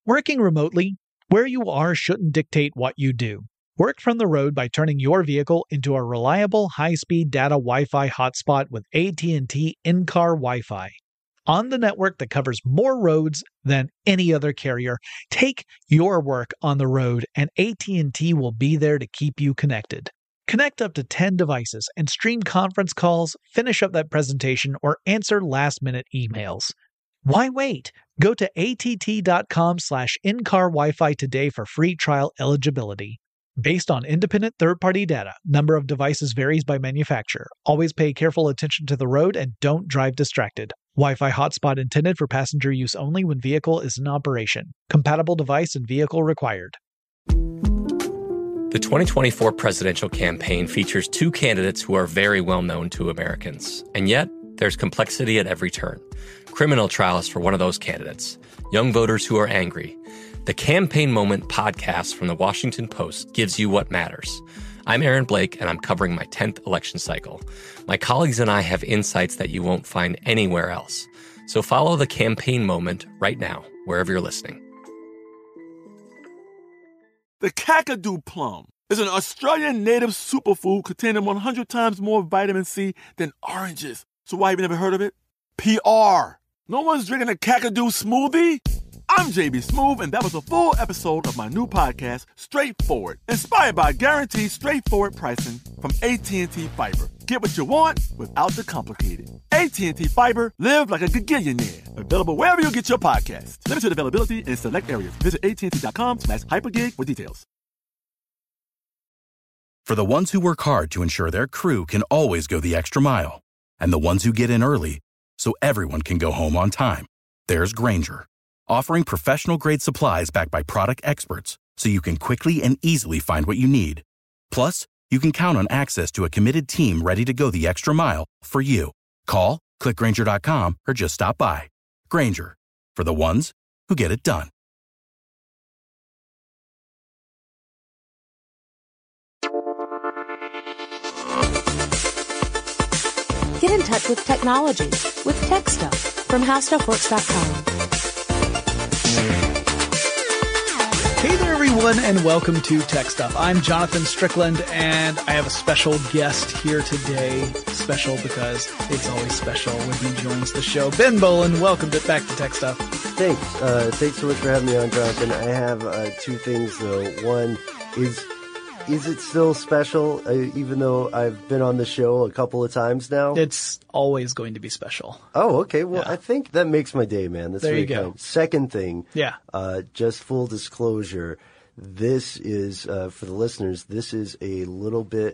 Working remotely, where you are shouldn't dictate what you do. Work from the road by turning your vehicle into a reliable high-speed data Wi-Fi hotspot with AT&T in-car Wi-Fi. On the network that covers more roads than any other carrier, take your work on the road and AT&T will be there to keep you connected. Connect up to 10 devices and stream conference calls, finish up that presentation, or answer last-minute emails. Why wait? Go to att.com/in-car Wi-Fi today for free trial eligibility. Based on independent third-party data, number of devices varies by manufacturer. Always pay careful attention to the road and don't drive distracted. Wi-Fi hotspot intended for passenger use only when vehicle is in operation. Compatible device and vehicle required. The 2024 presidential campaign features two candidates who are very well known to Americans. And yet, there's complexity at every turn. Criminal trials for one of those candidates. Young voters who are angry. The Campaign Moment podcast from the Washington Post gives you what matters. I'm Aaron Blake, and I'm covering my 10th election cycle. My colleagues and I have insights that you won't find anywhere else. So follow the Campaign Moment right now, wherever you're listening. The Kakadu plum is an Australian native superfood containing 100 times more vitamin C than oranges. So why have you never heard of it? PR. No one's drinking a Kakadu smoothie? I'm JB Smoove, and that was a full episode of my new podcast, Straightforward, inspired by guaranteed straightforward pricing from AT&T Fiber. Get what you want without the complicated. AT&T Fiber, live like a gigillionaire. Available wherever you get your podcasts. Limited availability in select areas. Visit AT&T.com/hypergig for details. For the ones who work hard to ensure their crew can always go the extra mile, and the ones who get in early so everyone can go home on time, there's Grainger, offering professional-grade supplies backed by product experts so you can quickly and easily find what you need. Plus, you can count on access to a committed team ready to go the extra mile for you. Call, click Grainger.com, or just stop by. Grainger, for the ones who get it done. Get in touch with technology with Tech Stuff from HowStuffWorks.com. Hey there, everyone, and welcome to Tech Stuff. I'm Jonathan Strickland, and I have a special guest here today. Special because it's always special when he joins the show. Ben Bowlin, welcome back to Tech Stuff. Thanks. Thanks so much for having me on, Jonathan. I have two things, though. One is it still special, even though I've been on the show a couple of times now? It's always going to be special. Oh, okay. Well, yeah. I think that makes my day, man. That's there really you go. kind. Second thing, yeah. Just full disclosure, this is, for the listeners, this is a little bit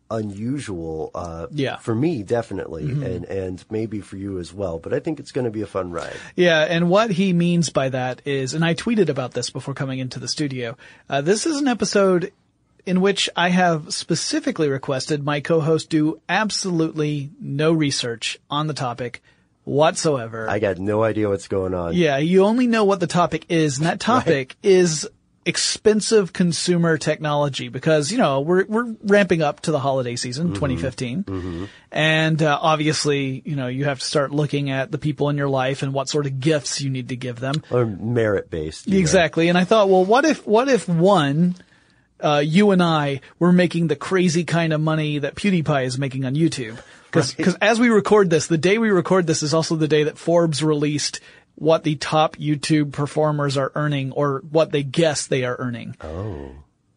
unusual for me, definitely, and maybe for you as well. But I think it's going to be a fun ride. Yeah, and what he means by that is, and I tweeted about this before coming into the studio, this is an episode in which I have specifically requested my co-host do absolutely no research on the topic whatsoever. I got no idea what's going on. Yeah, you only know what the topic is, and that topic is expensive consumer technology because, you know, we're ramping up to the holiday season, 2015. And obviously, you know, you have to start looking at the people in your life and what sort of gifts you need to give them. Or merit-based. Exactly. Know. And I thought, well, what if one, you and I were making the crazy kind of money that PewDiePie is making on YouTube. Because as we record this, the day we record this is also the day that Forbes released what the top YouTube performers are earning or what they guess they are earning. Oh.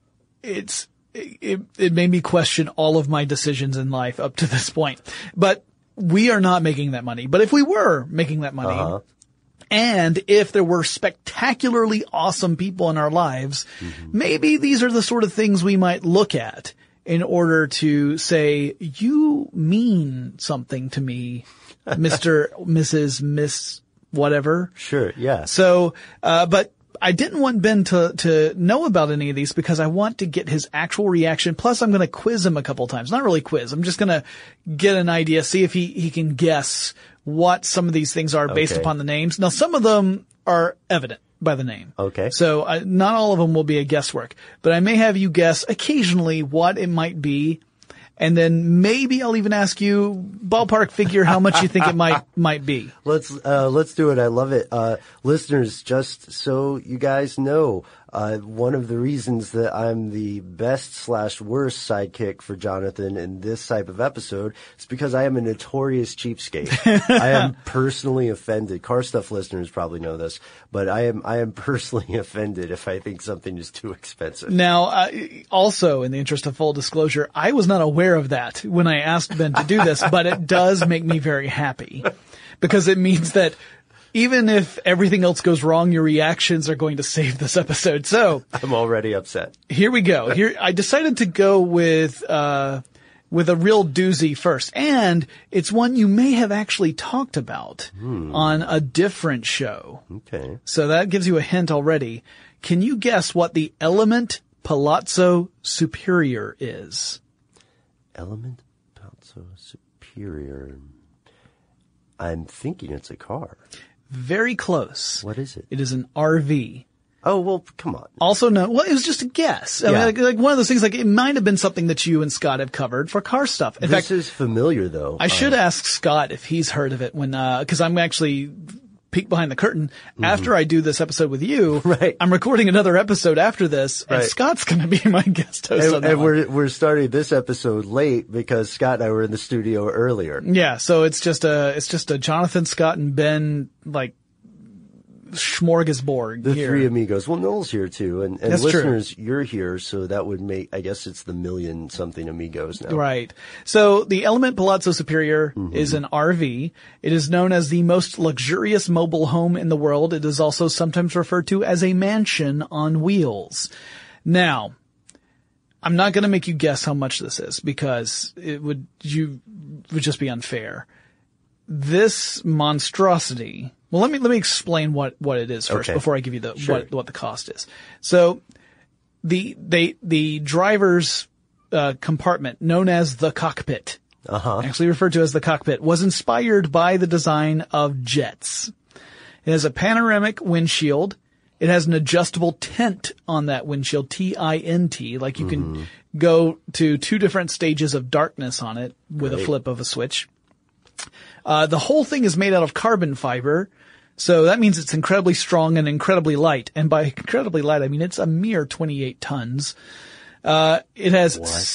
It made me question all of my decisions in life up to this point. But we are not making that money. But if we were making that money, and if there were spectacularly awesome people in our lives, maybe these are the sort of things we might look at in order to say, you mean something to me, Mr., Mrs., Miss, whatever. Sure, yeah. So, but I didn't want Ben to know about any of these because I want to get his actual reaction. Plus, I'm going to quiz him a couple times. Not really quiz. I'm just going to get an idea, see if he can guess what some of these things are based upon the names. Now, some of them are evident by the name. Okay. So not all of them will be a guesswork, but I may have you guess occasionally what it might be. And then maybe I'll even ask you ballpark figure how much you think it might be. Let's do it. I love it. Listeners, just so you guys know, one of the reasons that I'm the best/worst sidekick for Jonathan in this type of episode is because I am a notorious cheapskate. I am personally offended. Car Stuff listeners probably know this, but I am personally offended if I think something is too expensive. Now, also in the interest of full disclosure, I was not aware of that when I asked Ben to do this, but it does make me very happy because it means that even if everything else goes wrong, your reactions are going to save this episode. So I'm already upset. Here we go. Here I decided to go with a real doozy first, and it's one you may have actually talked about on a different show. Okay. So that gives you a hint already. Can you guess what the Element Palazzo Superior is? Element Palazzo Superior. I'm thinking it's a car. Very close. What is it? It is an RV. Oh, well, come on. Also known, well, it was just a guess. I mean, like one of those things, like it might have been something that you and Scott have covered for car stuff. In fact, this is familiar though. I should ask Scott if he's heard of it when, cause I'm actually peek behind the curtain. After I do this episode with you, right. I'm recording another episode after this, and Scott's going to be my guest host. And we're starting this episode late because Scott and I were in the studio earlier. Yeah, so it's just a Jonathan, Scott, and Ben like smorgasbord. The here. three amigos. Well, Noel's here too, and That's listeners, true. You're here, so that would make. I guess it's the million something amigos now. Right. So the Element Palazzo Superior is an RV. It is known as the most luxurious mobile home in the world. It is also sometimes referred to as a mansion on wheels. Now, I'm not going to make you guess how much this is because it would just be unfair. This monstrosity. Well, let me explain what it is first before I give you what the cost is. So the driver's compartment, known as the cockpit, actually referred to as the cockpit, was inspired by the design of jets. It has a panoramic windshield. It has an adjustable tint on that windshield, T-I-N-T, like you can go to two different stages of darkness on it with a flip of a switch. The whole thing is made out of carbon fiber. So that means it's incredibly strong and incredibly light. And by incredibly light, I mean it's a mere 28 tons. It has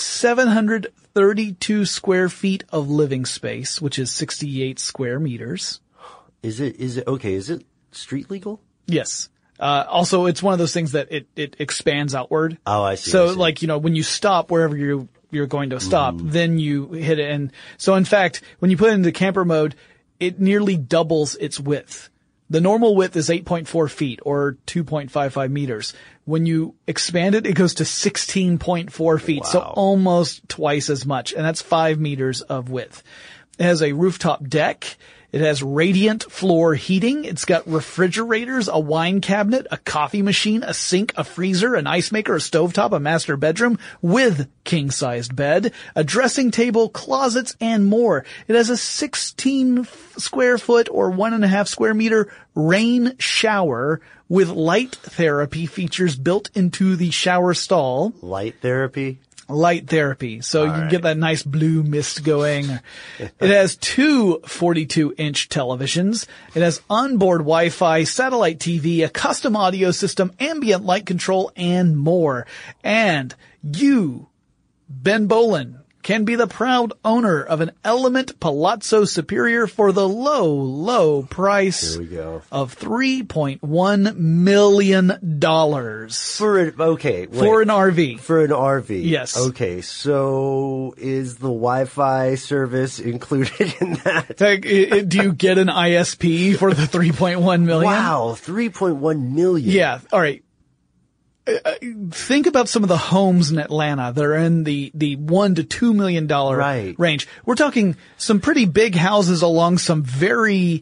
732 square feet of living space, which is 68 square meters. Is it street legal? Yes. Also, it's one of those things that it expands outward. Oh, I see. So like, when you stop wherever you're going to stop, then you hit it. And so in fact, when you put it into camper mode, it nearly doubles its width. The normal width is 8.4 feet or 2.55 meters. When you expand it, it goes to 16.4 feet. Wow. So almost twice as much. And that's 5 meters of width. It has a rooftop deck. It has radiant floor heating. It's got refrigerators, a wine cabinet, a coffee machine, a sink, a freezer, an ice maker, a stovetop, a master bedroom with king-sized bed, a dressing table, closets, and more. It has a 16 square foot or 1.5 square meter rain shower with light therapy features built into the shower stall. Light therapy? Light therapy. So you can get that nice blue mist going. It has two 42-inch televisions. It has onboard Wi-Fi, satellite TV, a custom audio system, ambient light control, and more. And you, Ben Bolin, can be the proud owner of an Element Palazzo Superior for the low price of $3.1 million. For an RV. For an RV. Yes. Okay, so is the Wi-Fi service included in that? Do you get an ISP for the $3.1 million? Wow, $3.1 million. Yeah, all right. Think about some of the homes in Atlanta that are in the $1 to $2 million range. We're talking some pretty big houses along some very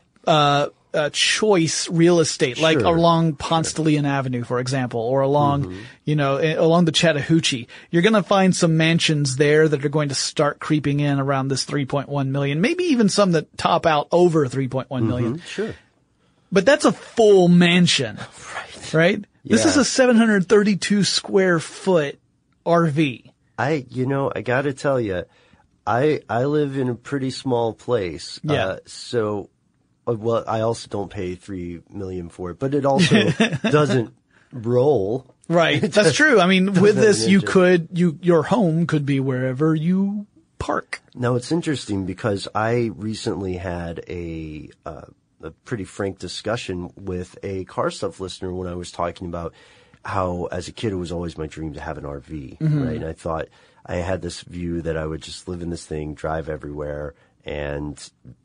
choice real estate, like along Ponce de Leon Avenue, for example, or along along the Chattahoochee. You're going to find some mansions there that are going to start creeping in around this $3.1 million, maybe even some that top out over $3.1 million. Sure. But that's a full mansion. Right? Yeah. This is a 732 square foot RV. I gotta tell you, I live in a pretty small place. Yeah. Well, I also don't pay $3 million for it, but it also doesn't roll. Right. That's true. I mean, with this, your home could be wherever you park. Now, it's interesting because I recently had a pretty frank discussion with a Car Stuff listener when I was talking about how, as a kid, it was always my dream to have an RV, right? And I thought I had this view that I would just live in this thing, drive everywhere, and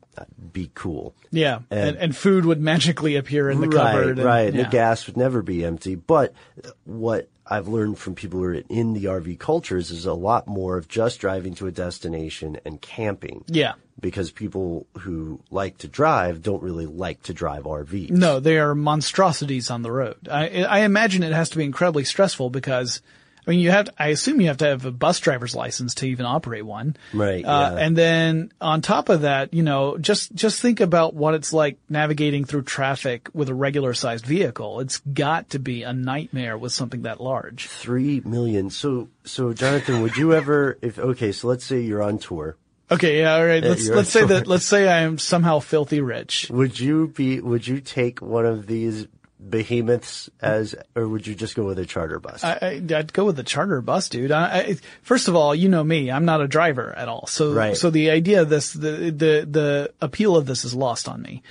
be cool. Yeah, and food would magically appear in the cupboard. Right. The gas would never be empty. But what I've learned from people who are in the RV cultures is a lot more of just driving to a destination and camping. Yeah. Because people who like to drive don't really like to drive RVs. No, they are monstrosities on the road. I imagine it has to be incredibly stressful because, I mean, I assume you have to have a bus driver's license to even operate one. Right. Yeah. And then on top of that, just think about what it's like navigating through traffic with a regular sized vehicle. It's got to be a nightmare with something that large. $3 million. So Jonathan, would you ever, so let's say you're on tour. Okay, yeah, all right. Let's say I am somehow filthy rich. Would you take one of these behemoths or would you just go with a charter bus? I'd go with the charter bus, dude. First of all, you know me, I'm not a driver at all. So, right. So the idea of this, the appeal of this is lost on me.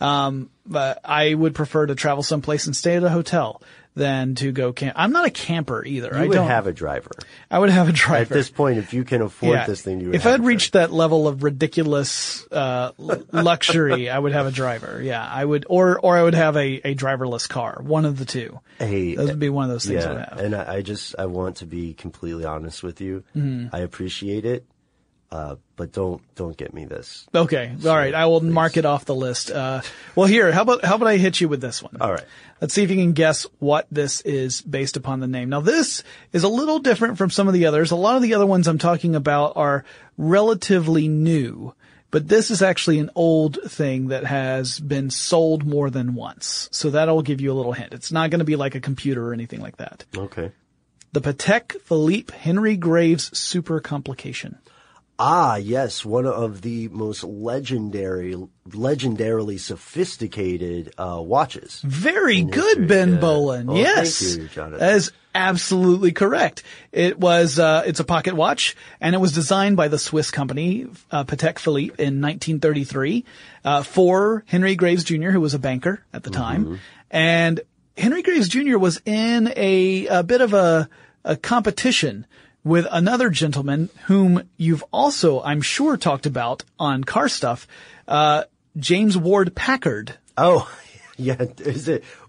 But I would prefer to travel someplace and stay at a hotel than to go camp. I'm not a camper either. You would have a driver. I would have a driver. At this point, if you can afford this thing, you would If I'd reached that level of ridiculous, luxury, I would have a driver. Yeah, I would, or I would have a driverless car. One of the two. Those would be one of those things I would have. And I want to be completely honest with you. Mm-hmm. I appreciate it. But don't get me this. Okay. All right. I will mark it off the list. Well, here, how about I hit you with this one? All right. Let's see if you can guess what this is based upon the name. Now, this is a little different from some of the others. A lot of the other ones I'm talking about are relatively new, but this is actually an old thing that has been sold more than once. So that'll give you a little hint. It's not going to be like a computer or anything like that. Okay. The Patek Philippe Henry Graves Super Complication. Ah, yes, one of the most legendarily sophisticated watches. Very good, Ben Bolin. Oh, yes, thank you, Jonathan. That is absolutely correct. It was it's a pocket watch, and it was designed by the Swiss company Patek Philippe in 1933 for Henry Graves Jr., who was a banker at the time, and Henry Graves Jr. was in a bit of a competition with another gentleman whom you've also, I'm sure, talked about on Car Stuff, James Ward Packard. Oh, yeah. Is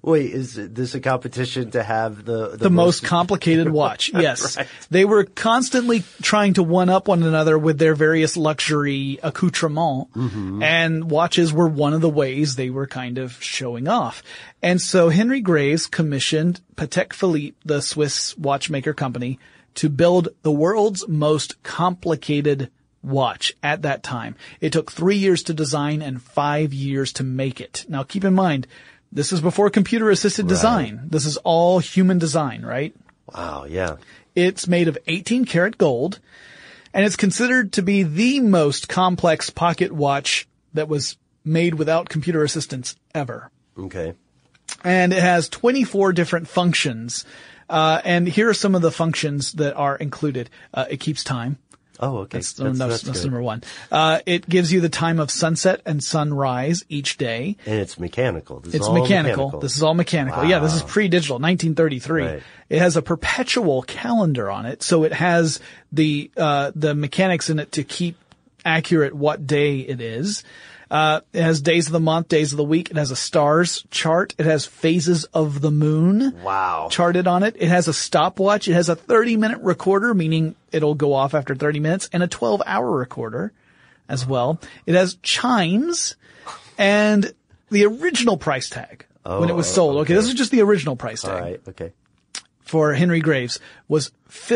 this a competition to have the most complicated watch? Yes. Right. They were constantly trying to one up one another with their various luxury accoutrements, and watches were one of the ways they were kind of showing off. And so Henry Graves commissioned Patek Philippe, the Swiss watchmaker company, to build the world's most complicated watch at that time. It took 3 years to design and 5 years to make it. Now keep in mind, this is before computer-assisted design. This is all human design, right? Wow, yeah. It's made of 18-karat gold, and it's considered to be the most complex pocket watch that was made without computer assistance ever. Okay. And it has 24 different functions. And here are some of the functions that are included. It keeps time. Oh, okay. That's number one. It gives you the time of sunset and sunrise each day. And it's mechanical. This is all mechanical. This is all mechanical. Wow. Yeah, this is pre-digital, 1933. Right. It has a perpetual calendar on it, so it has the mechanics in it to keep accurate what day it is. It has days of the month, days of the week. It has a stars chart. It has phases of the moon. Wow. Charted on it. It has a stopwatch. It has a 30-minute recorder, meaning it'll go off after 30 minutes, and a 12-hour recorder as well. It has chimes and the original price tag when it was sold. Okay, this is just the original price tag. All right, okay. For Henry Graves was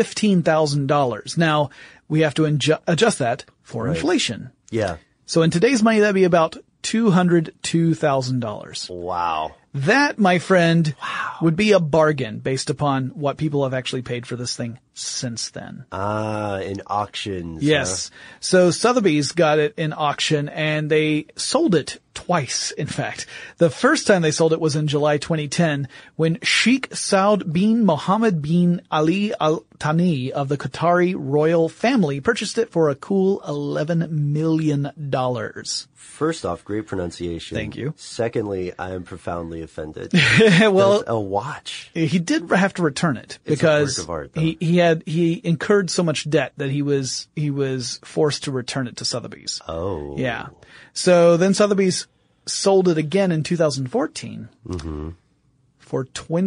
$15,000. Now, we have to adjust that for inflation. Yeah. So in today's money, that'd be about $202,000. Wow. That, my friend, would be a bargain based upon what people have actually paid for this thing since then. In auctions. Yes. So Sotheby's got it in auction, and they sold it twice, in fact. The first time they sold it was in July 2010 when Sheikh Saud bin Mohammed bin Ali Al Thani of the Qatari royal family purchased it for a cool $11 million. First off, great pronunciation. Thank you. Secondly, I am profoundly offended. Well, a watch. He did have to return it because it's a work of art, he incurred so much debt that he was forced to return it to Sotheby's. Oh. Yeah. So then Sotheby's sold it again in 2014 for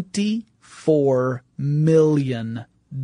$24 million.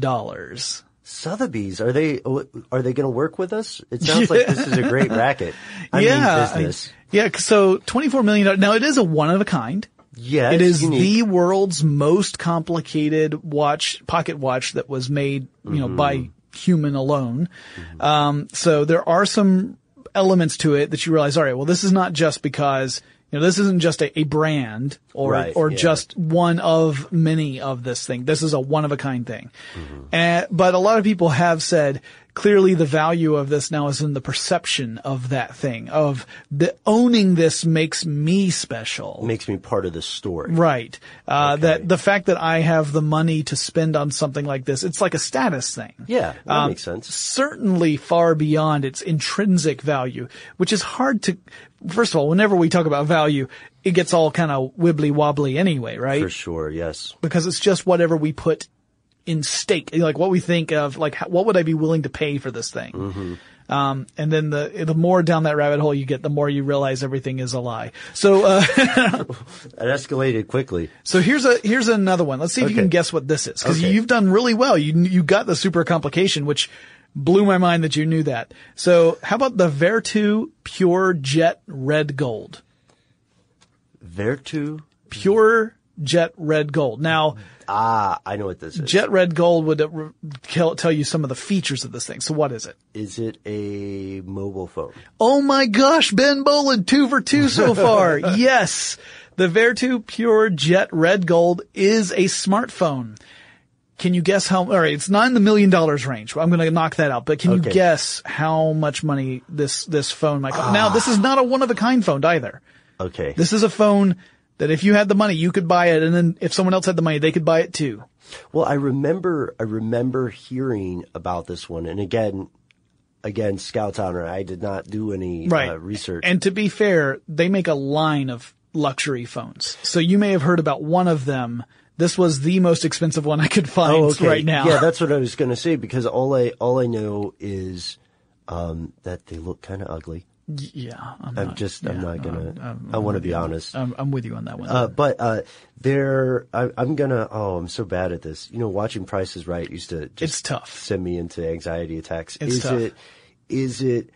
Sotheby's, are they going to work with us? It sounds like this is a great racket. I mean, business. So $24 million. Now it is a one of a kind. Yeah, it is unique. The world's most complicated pocket watch that was made, by human alone. So there are some elements to it that you realize, all right, well, this is not just because, this isn't just a brand or just one of many of this thing. This is a one of a kind thing. But a lot of people have said clearly the value of this now is in the perception of that thing, of owning this makes me special. Makes me part of the story. Right. That the fact that I have the money to spend on something like this, it's like a status thing. Yeah, that makes sense. Certainly far beyond its intrinsic value, which is hard to, first of all, whenever we talk about value, it gets all kind of wibbly wobbly anyway, right? For sure, yes. Because it's just whatever we put in stake, like what we think of, like what would I be willing to pay for this thing? And then the more down that rabbit hole you get, the more you realize everything is a lie. So, it escalated quickly. So here's another one. Let's see if you can guess what this is. Cause you've done really well. You got the super complication, which blew my mind that you knew that. So how about the Vertu Pure Jet Red Gold? Vertu? Pure Jet Red Gold. Now, I know what this is. Jet Red Gold would tell you some of the features of this thing. So what is it? Is it a mobile phone? Oh my gosh, Ben Boland, 2 for 2 so far. Yes. The Vertu Pure Jet Red Gold is a smartphone. Can you guess all right, it's not in the $1 million range. I'm going to knock that out, but can you guess how much money this phone might cost? Now, this is not a one of a kind phone either. Okay. This is a phone that if you had the money, you could buy it, and then if someone else had the money, they could buy it too. Well, I remember hearing about this one, and again, Scout's honor, I did not do any research. And to be fair, they make a line of luxury phones, so you may have heard about one of them. This was the most expensive one I could find right now. Yeah, that's what I was going to say, because all I know is that they look kind of ugly. Yeah, I'm not gonna. I want to be honest. I'm with you on that one. I'm so bad at this. Watching Price is Right used to just it's tough. Send me into anxiety attacks. It's tough. Is it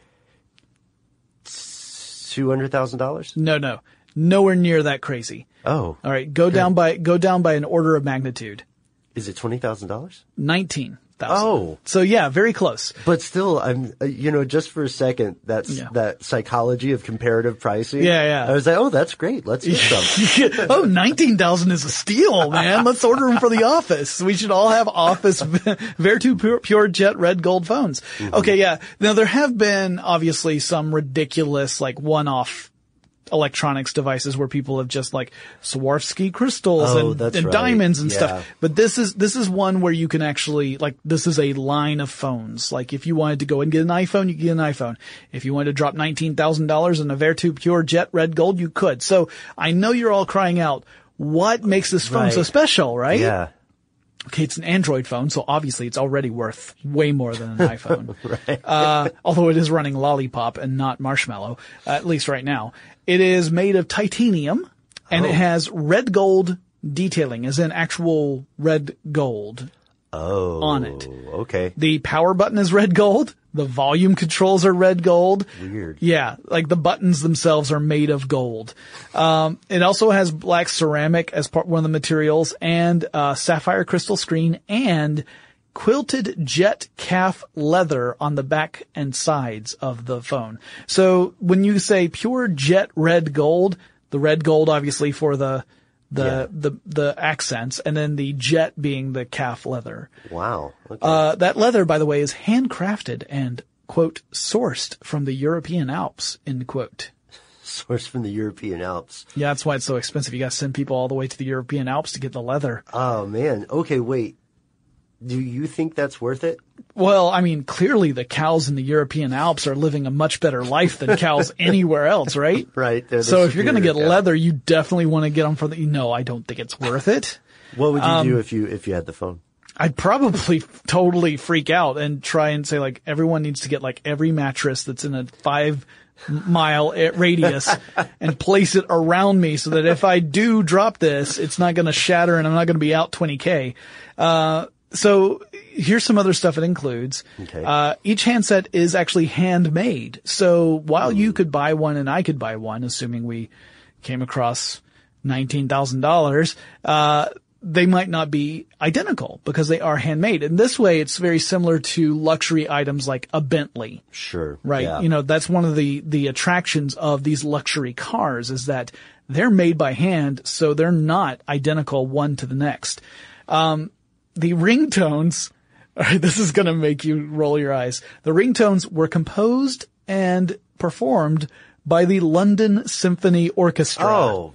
$200,000? No, nowhere near that crazy. Oh, all right. Go down by an order of magnitude. Is it $20,000? 19,000. Oh. So yeah, very close. But still, I'm, just for a second, that psychology of comparative pricing. Yeah. I was like, oh, that's great. Let's get some. Oh, 19,000 is a steal, man. Let's order them for the office. We should all have office Vertu Pure Jet Red Gold phones. Okay. Yeah. Now there have been obviously some ridiculous, like one-off electronics devices where people have just like Swarovski crystals and diamonds and stuff. But this is one where you can actually, like, this is a line of phones. Like if you wanted to go and get an iPhone, you could get an iPhone. If you wanted to drop $19,000 in a Vertu Pure Jet Red Gold, you could. So I know you're all crying out, what makes this phone so special, right? Yeah. Okay, it's an Android phone, so obviously it's already worth way more than an iPhone. Right. Although it is running Lollipop and not Marshmallow, at least right now. It is made of titanium, and it has red gold detailing, as in actual red gold on it. Okay. The power button is red gold. The volume controls are red gold. Weird. Yeah, like the buttons themselves are made of gold. It also has black ceramic as one of the materials, and sapphire crystal screen, and quilted jet calf leather on the back and sides of the phone. So when you say pure jet red gold, the red gold obviously for the the accents, and then the jet being the calf leather. Wow. Okay. That leather, by the way, is handcrafted and, quote, sourced from the European Alps, end quote. Sourced from the European Alps. Yeah, that's why it's so expensive. You got to send people all the way to the European Alps to get the leather. Oh, man. Okay, wait. Do you think that's worth it? Well, I mean, clearly the cows in the European Alps are living a much better life than cows anywhere else, right? Right. So if you're going to get leather, you definitely want to get them for the, no, I don't think it's worth it. What would you do if you had the phone? I'd probably totally freak out and try and say, like, everyone needs to get, like, every mattress that's in a 5-mile radius and place it around me so that if I do drop this, it's not going to shatter and I'm not going to be out $20K. So here's some other stuff it includes. Okay. Each handset is actually handmade. So while you could buy one and I could buy one, assuming we came across $19,000, they might not be identical because they are handmade. And this way, it's very similar to luxury items like a Bentley. Sure. Right. Yeah. You know, that's one of the attractions of these luxury cars is that they're made by hand, so they're not identical one to the next. The ringtones, this is going to make you roll your eyes. The ringtones were composed and performed by the London Symphony Orchestra. Oh,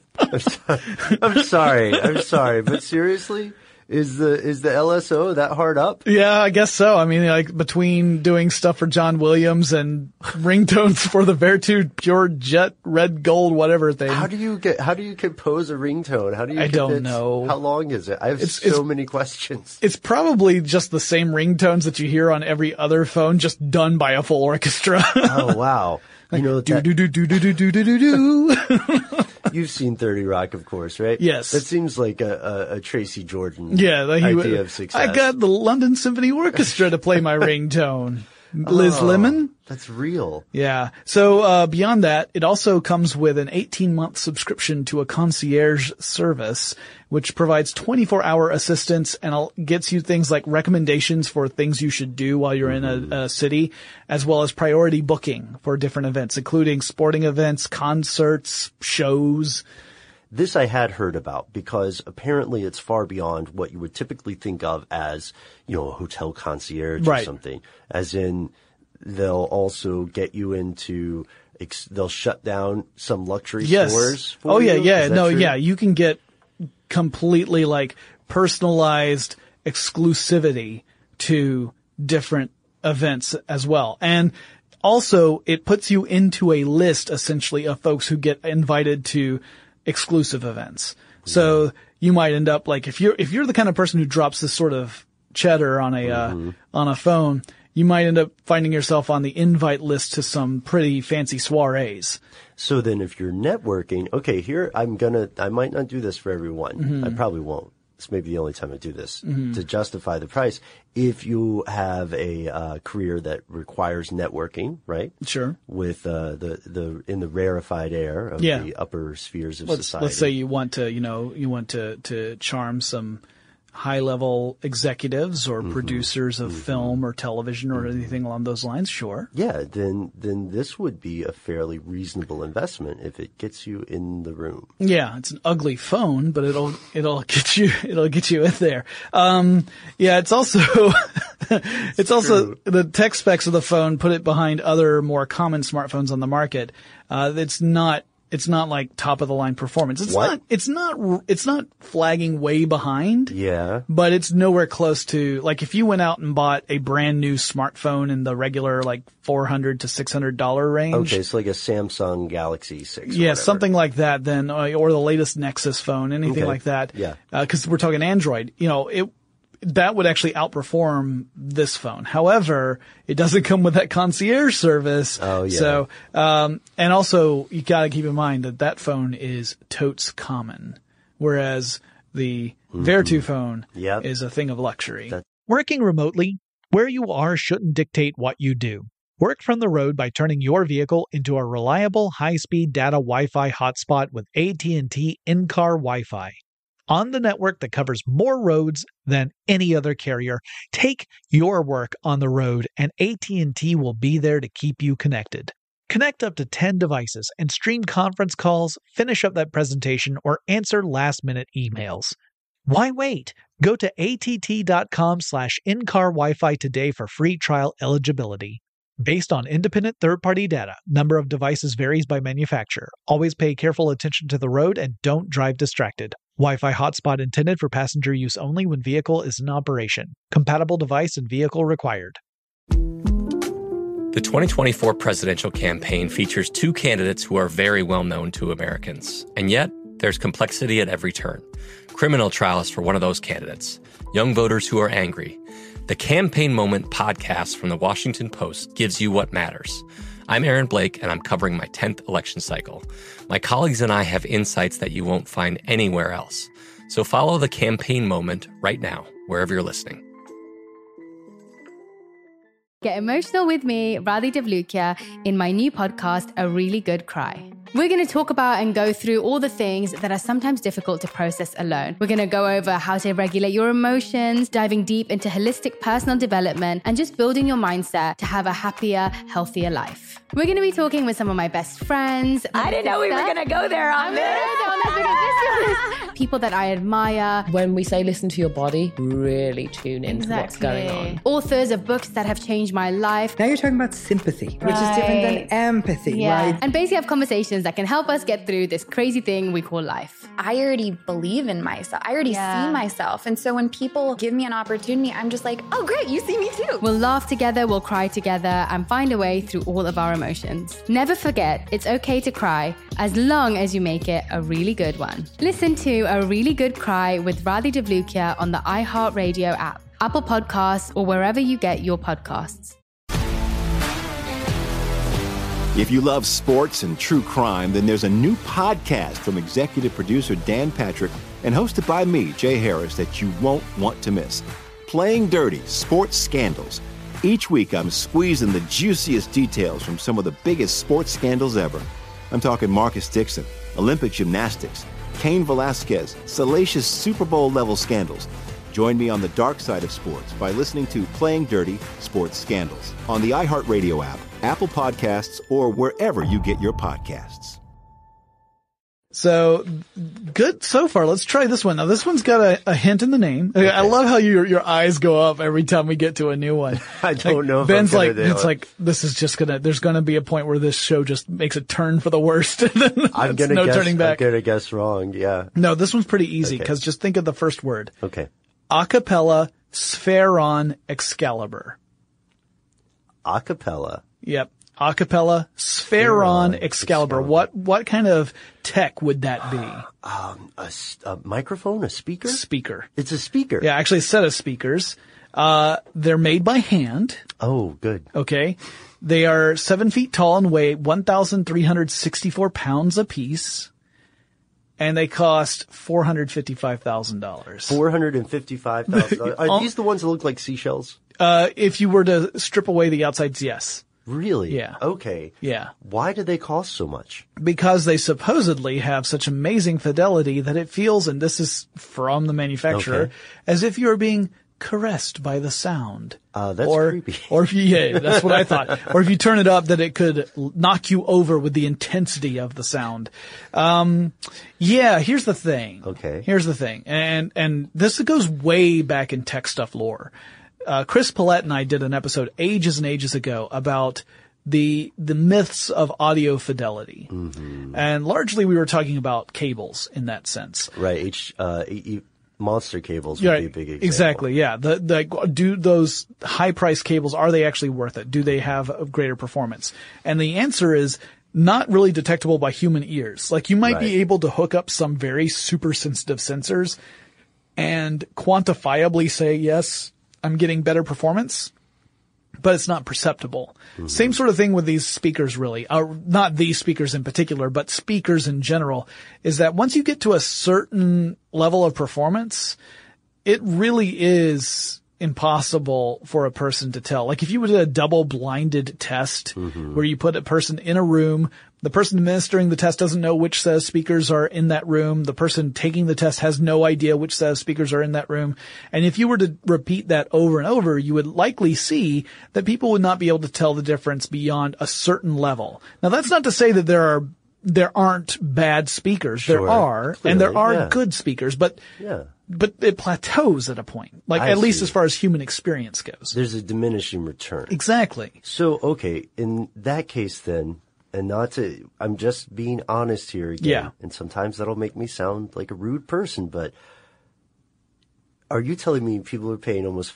I'm sorry, but seriously? Is the LSO that hard up? Yeah, I guess so. I mean, like between doing stuff for John Williams and ringtones for the Vertu Pure Jet Red Gold whatever thing. How do you compose a ringtone? I don't know. How long is it? I have so many questions. It's probably just the same ringtones that you hear on every other phone, just done by a full orchestra. Oh wow. Like, you know do do do do do do do do do. You've seen 30 Rock, of course, right? Yes. That seems like a Tracy Jordan idea of success. I got the London Symphony Orchestra to play my ringtone. Liz Lemon? That's real. Yeah. So, beyond that, it also comes with an 18-month subscription to a concierge service, which provides 24-hour assistance and gets you things like recommendations for things you should do while you're in a city, as well as priority booking for different events, including sporting events, concerts, shows. This I had heard about because apparently it's far beyond what you would typically think of as, you know, a hotel concierge or something. As in, they'll also get you into, they'll shut down some luxury stores for you? Yeah. No, true? Yeah. You can get completely like personalized exclusivity to different events as well. And also it puts you into a list essentially of folks who get invited to exclusive events. So you might end up like if you're the kind of person who drops this sort of cheddar on a phone, you might end up finding yourself on the invite list to some pretty fancy soirees. So then if you're networking, okay, here I might not do this for everyone. I probably won't. It's maybe the only time I do this to justify the price. If you have a career that requires networking, right? Sure. With in the rarefied air of the upper spheres of society. Let's say you want to charm some high-level executives or producers of film or television or anything along those lines, sure. Yeah, then this would be a fairly reasonable investment if it gets you in the room. Yeah, it's an ugly phone, but it'll get you in there. Yeah, it's also the tech specs of the phone put it behind other more common smartphones on the market. It's not like top of the line performance. It's not flagging way behind. Yeah. But it's nowhere close to, like if you went out and bought a brand new smartphone in the regular like $400 to $600 range. Okay, so like a Samsung Galaxy 6. Yeah, something like that then, or the latest Nexus phone, anything like that. Yeah. Cause we're talking Android, that would actually outperform this phone. However, it doesn't come with that concierge service. Oh, yeah. So, and also you gotta keep in mind that phone is totes common, whereas the Vertu phone is a thing of luxury. Working remotely, where you are shouldn't dictate what you do. Work from the road by turning your vehicle into a reliable high-speed data Wi-Fi hotspot with AT&T in-car Wi-Fi. On the network that covers more roads than any other carrier, take your work on the road and AT&T will be there to keep you connected. Connect up to 10 devices and stream conference calls, finish up that presentation, or answer last-minute emails. Why wait? Go to att.com/in-car Wi-Fi today for free trial eligibility. Based on independent third-party data, number of devices varies by manufacturer. Always pay careful attention to the road and don't drive distracted. Wi-Fi hotspot intended for passenger use only when vehicle is in operation. Compatible device and vehicle required. The 2024 presidential campaign features two candidates who are very well known to Americans. And yet, there's complexity at every turn. Criminal trials for one of those candidates. Young voters who are angry. The Campaign Moment podcast from the Washington Post gives you what matters. I'm Aaron Blake, and I'm covering my 10th election cycle. My colleagues and I have insights that you won't find anywhere else. So follow the Campaign Moment right now, wherever you're listening. Get emotional with me, Radhi Devlukia, in my new podcast, A Really Good Cry. We're going to talk about and go through all the things that are sometimes difficult to process alone. We're going to go over how to regulate your emotions, diving deep into holistic personal development, and just building your mindset to have a happier, healthier life. We're going to be talking with some of my best friends. I didn't know we were going to go there on this. People that I admire. When we say listen to your body, really tune into what's going on. Authors of books that have changed my life. Now you're talking about sympathy, which is different than empathy, right? And basically have conversations that can help us get through this crazy thing we call life. I already believe in myself. I already see myself. And so when people give me an opportunity, I'm just like, oh, great, you see me too. We'll laugh together, we'll cry together, and find a way through all of our emotions. Never forget, it's okay to cry, as long as you make it a really good one. Listen to A Really Good Cry with Radhi Devlukia on the iHeartRadio app, Apple Podcasts, or wherever you get your podcasts. If you love sports and true crime, then there's a new podcast from executive producer Dan Patrick and hosted by me, Jay Harris, that you won't want to miss. Playing Dirty: Sports Scandals. Each week, I'm squeezing the juiciest details from some of the biggest sports scandals ever. I'm talking Marcus Dixon, Olympic gymnastics, Cain Velasquez, salacious Super Bowl-level scandals. Join me on the dark side of sports by listening to Playing Dirty: Sports Scandals on the iHeartRadio app, Apple Podcasts, or wherever you get your podcasts. So, good so far. Let's try this one. Now, this one's got a hint in the name. Okay. I love how your eyes go up every time we get to a new one. I don't know if Ben's I'm gonna like, this is just there's gonna be a point where this show just makes a turn for the worst. I'm gonna no turning back. I'm gonna guess wrong, yeah. No, this one's pretty easy, because just think of the first word. Okay. Acapella Spheron Excalibur. Acapella. Yep. Acapella Spheron Excalibur. What kind of tech would that be? A microphone? A speaker? Speaker. It's a speaker. Yeah, actually a set of speakers. They're made by hand. Oh, good. Okay. They are 7 feet tall and weigh 1,364 pounds apiece. And they cost $455,000. $455,000. Are these the ones that look like seashells? If you were to strip away the outsides, yes. Really? Yeah. Okay. Yeah. Why do they cost so much? Because they supposedly have such amazing fidelity that it feels, and this is from the manufacturer, as if you are being caressed by the sound. That's creepy. Or if you, that's what I thought. Or if you turn it up, that it could knock you over with the intensity of the sound. Here's the thing. Okay. Here's the thing. And this goes way back in tech stuff lore. Chris Paulette and I did an episode ages and ages ago about the myths of audio fidelity. Mm-hmm. And largely we were talking about cables in that sense. Right. Monster cables would be a big example. Exactly, yeah. Do those high-priced cables, are they actually worth it? Do they have a greater performance? And the answer is not really detectable by human ears. Like, you might be able to hook up some very super sensitive sensors and quantifiably say, yes, I'm getting better performance, but it's not perceptible. Mm-hmm. Same sort of thing with these speakers, really. Not these speakers in particular, but speakers in general, is that once you get to a certain level of performance, it really is impossible for a person to tell. Like if you did a double-blinded test where you put a person in a room, the person administering the test doesn't know which set of speakers are in that room. The person taking the test has no idea which set of speakers are in that room. And if you were to repeat that over and over, you would likely see that people would not be able to tell the difference beyond a certain level. Now, that's not to say that there aren't bad speakers. Sure. There are, Clearly, and there are yeah. good speakers, but Yeah. but it plateaus at a point, like I at least see. as far as human experience goes. There's a diminishing return. Exactly. So, okay, in that case then, and I'm just being honest here again. Yeah. And sometimes that'll make me sound like a rude person, but are you telling me people are paying almost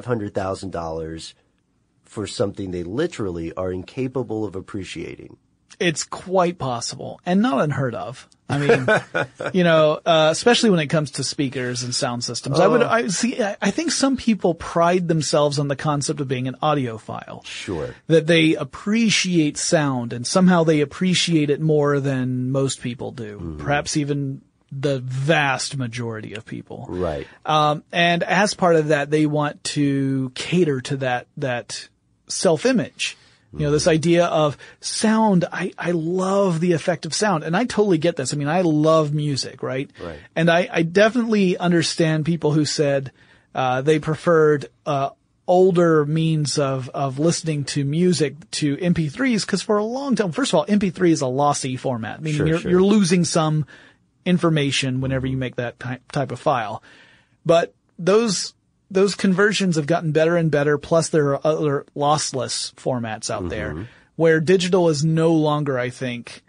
$500,000 for something they literally are incapable of appreciating? It's quite possible and not unheard of. I mean, especially when it comes to speakers and sound systems. I think some people pride themselves on the concept of being an audiophile. Sure. That they appreciate sound and somehow they appreciate it more than most people do. Perhaps even the vast majority of people. Right. And as part of that, they want to cater to that self-image. This idea of sound, I love the effect of sound. And I totally get this. I mean, I love music, right? Right. And I definitely understand people who said, they preferred, older means of listening to music to MP3s, because for a long time, first of all, MP3 is a lossy format, meaning you're losing some information whenever you make that type of file. But those conversions have gotten better and better, plus there are other lossless formats out there where digital is no longer, I think,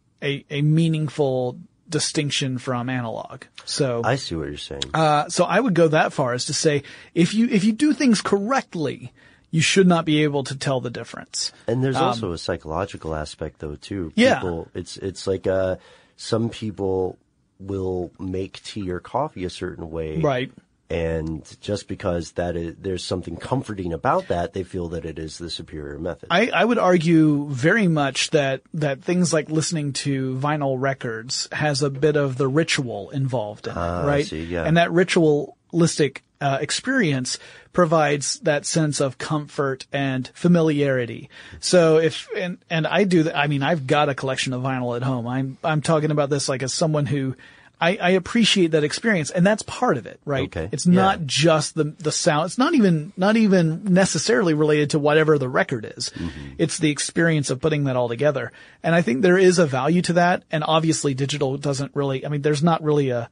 a meaningful distinction from analog. So I see what you're saying. So I would go that far as to say, if you do things correctly, you should not be able to tell the difference. And there's also a psychological aspect though too. Yeah. People, it's like, some people will make tea or coffee a certain way. Right. And just because there's something comforting about that, they feel that it is the superior method. I would argue very much that things like listening to vinyl records has a bit of the ritual involved in it, right? I see, yeah. And that ritualistic experience provides that sense of comfort and familiarity. So and I do that. I mean, I've got a collection of vinyl at home. I'm talking about this like as someone who I appreciate that experience, and that's part of it, right? Okay. It's not just the sound. It's not even necessarily related to whatever the record is. It's the experience of putting that all together. And I think there is a value to that. And obviously digital doesn't really, I mean, there's not really a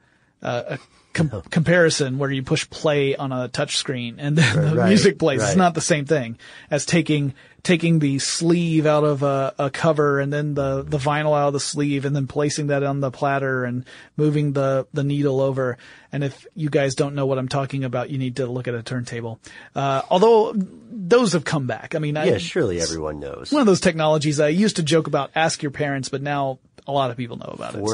comparison where you push play on a touch screen and then the music plays. It's not the same thing as taking the sleeve out of a cover and then the vinyl out of the sleeve and then placing that on the platter and moving the needle over. And if you guys don't know what I'm talking about, you need to look at a turntable. Although those have come back. I mean, surely everyone knows. One of those technologies I used to joke about, ask your parents, but now a lot of people know about it.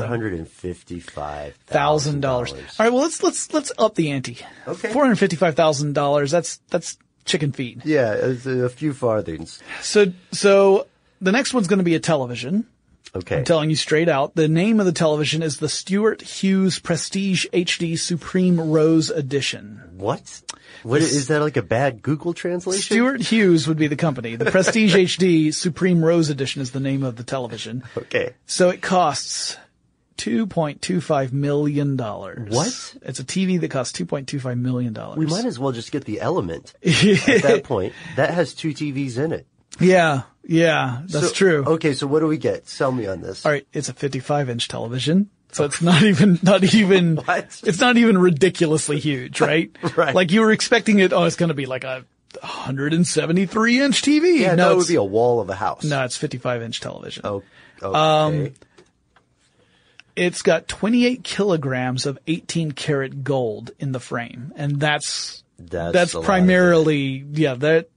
$455,000. All right. Well, let's up the ante. Okay. $455,000. That's chicken feed. Yeah. It's a few farthings. So the next one's going to be a television. Okay. I'm telling you straight out. The name of the television is the Stuart Hughes Prestige HD Supreme Rose Edition. What? Is that like a bad Google translation? Stuart Hughes would be the company. The Prestige HD Supreme Rose Edition is the name of the television. Okay. So it costs $2.25 million. What? It's a TV that costs $2.25 million. We might as well just get the Element at that point. That has 2 TVs in it. Yeah, that's true. Okay, so what do we get? Sell me on this. All right, it's a 55-inch television. So it's not even, What? It's not even ridiculously huge, right? Right. Like you were expecting it, it's going to be like a 173-inch TV. Yeah, no, that would be a wall of a house. No, it's 55-inch television. Oh, okay. It's got 28 kilograms of 18 karat gold in the frame. And that's primarily, that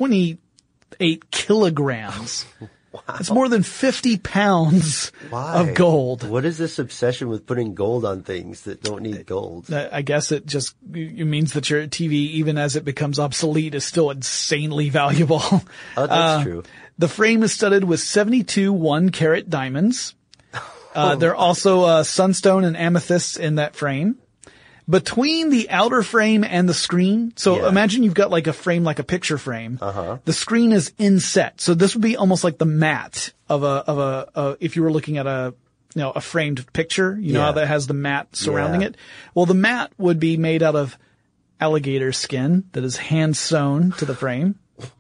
28 kilograms. Wow. It's more than 50 pounds of gold. What is this obsession with putting gold on things that don't need gold? I guess it means that your TV, even as it becomes obsolete, is still insanely valuable. Oh, that's true. The frame is studded with 72 1-carat diamonds. There are also sunstone and amethysts in that frame. between the outer frame and the screen. So imagine you've got like a frame, like a picture frame. The screen is inset. So this would be almost like the mat of if you were looking at a framed picture, you know how that has the mat surrounding it. Well, the mat would be made out of alligator skin that is hand sewn to the frame.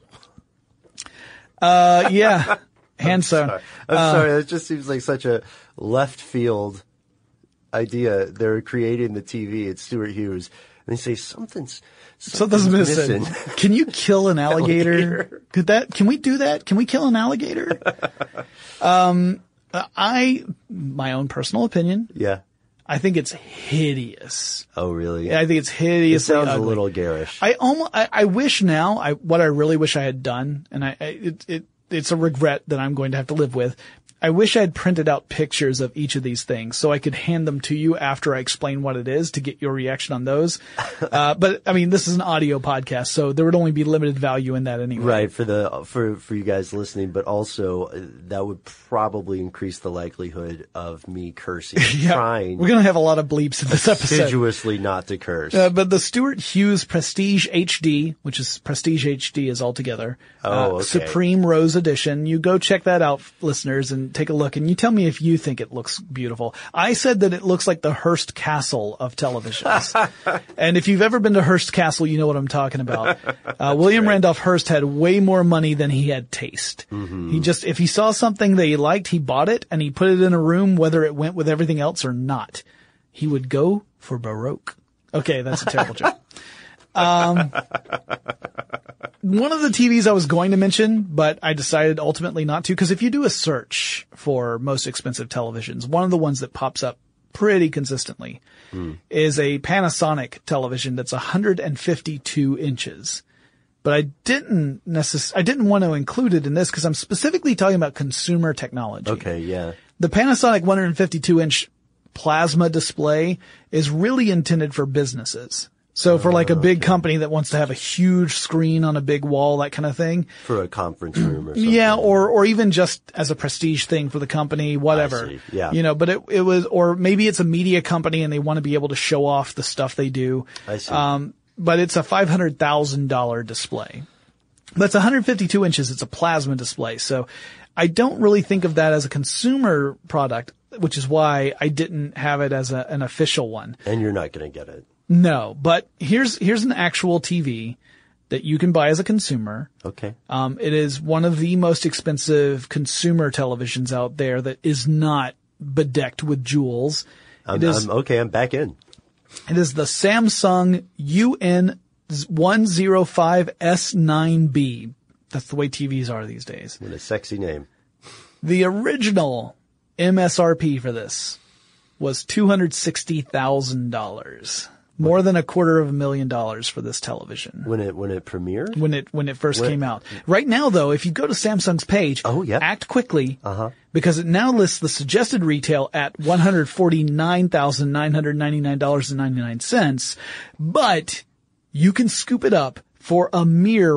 Hand sewn. I'm sorry. It just seems like such a left field idea. They're creating the TV at Stuart Hughes, and they say something's missing. Can you kill an alligator? Can we do that? Can we kill an alligator? My own personal opinion. Yeah. I think it's hideous. Oh, really? Yeah, I think it's hideous. It sounds ugly. A little garish. I wish now, what I really wish I had done, and it's a regret that I'm going to have to live with. I wish I had printed out pictures of each of these things so I could hand them to you after I explain what it is to get your reaction on those. But I mean, this is an audio podcast, so there would only be limited value in that anyway. Right, for you guys listening, but also that would probably increase the likelihood of me cursing. Trying. We're going to have a lot of bleeps in this episode. Assiduously not to curse. But the Stuart Hughes Prestige HD, which is Prestige HD is all together. Okay. Supreme Rose Edition. You go check that out, listeners, and take a look, and you tell me if you think it looks beautiful. I said that it looks like the Hearst Castle of televisions. And if you've ever been to Hearst Castle, you know what I'm talking about. William Randolph Hearst had way more money than he had taste. Mm-hmm. If he saw something that he liked, he bought it, and he put it in a room whether it went with everything else or not. He would go for Baroque. Okay, that's a terrible joke. One of the TVs I was going to mention, but I decided ultimately not to, because if you do a search for most expensive televisions, one of the ones that pops up pretty consistently is a Panasonic television that's 152 inches. But I didn't want to include it in this because I'm specifically talking about consumer technology. Okay, yeah. The Panasonic 152-inch plasma display is really intended for businesses. So for like a big company that wants to have a huge screen on a big wall, that kind of thing. For a conference room or something. Yeah, or even just as a prestige thing for the company, whatever. I see. Yeah. You know, but it was, or maybe it's a media company and they want to be able to show off the stuff they do. I see. But it's a $500,000 display. That's 152 inches. It's a plasma display. So I don't really think of that as a consumer product, which is why I didn't have it as an official one. And you're not going to get it. No, but here's an actual TV that you can buy as a consumer. Okay. It is one of the most expensive consumer televisions out there that is not bedecked with jewels. I'm back in. It is the Samsung UN105S9B. That's the way TVs are these days. What a sexy name. The original MSRP for this was $260,000. More than $250,000 for this television. When it premiered? When it first came out. Right now though, if you go to Samsung's page, act quickly, because it now lists the suggested retail at $149,999.99, but you can scoop it up for a mere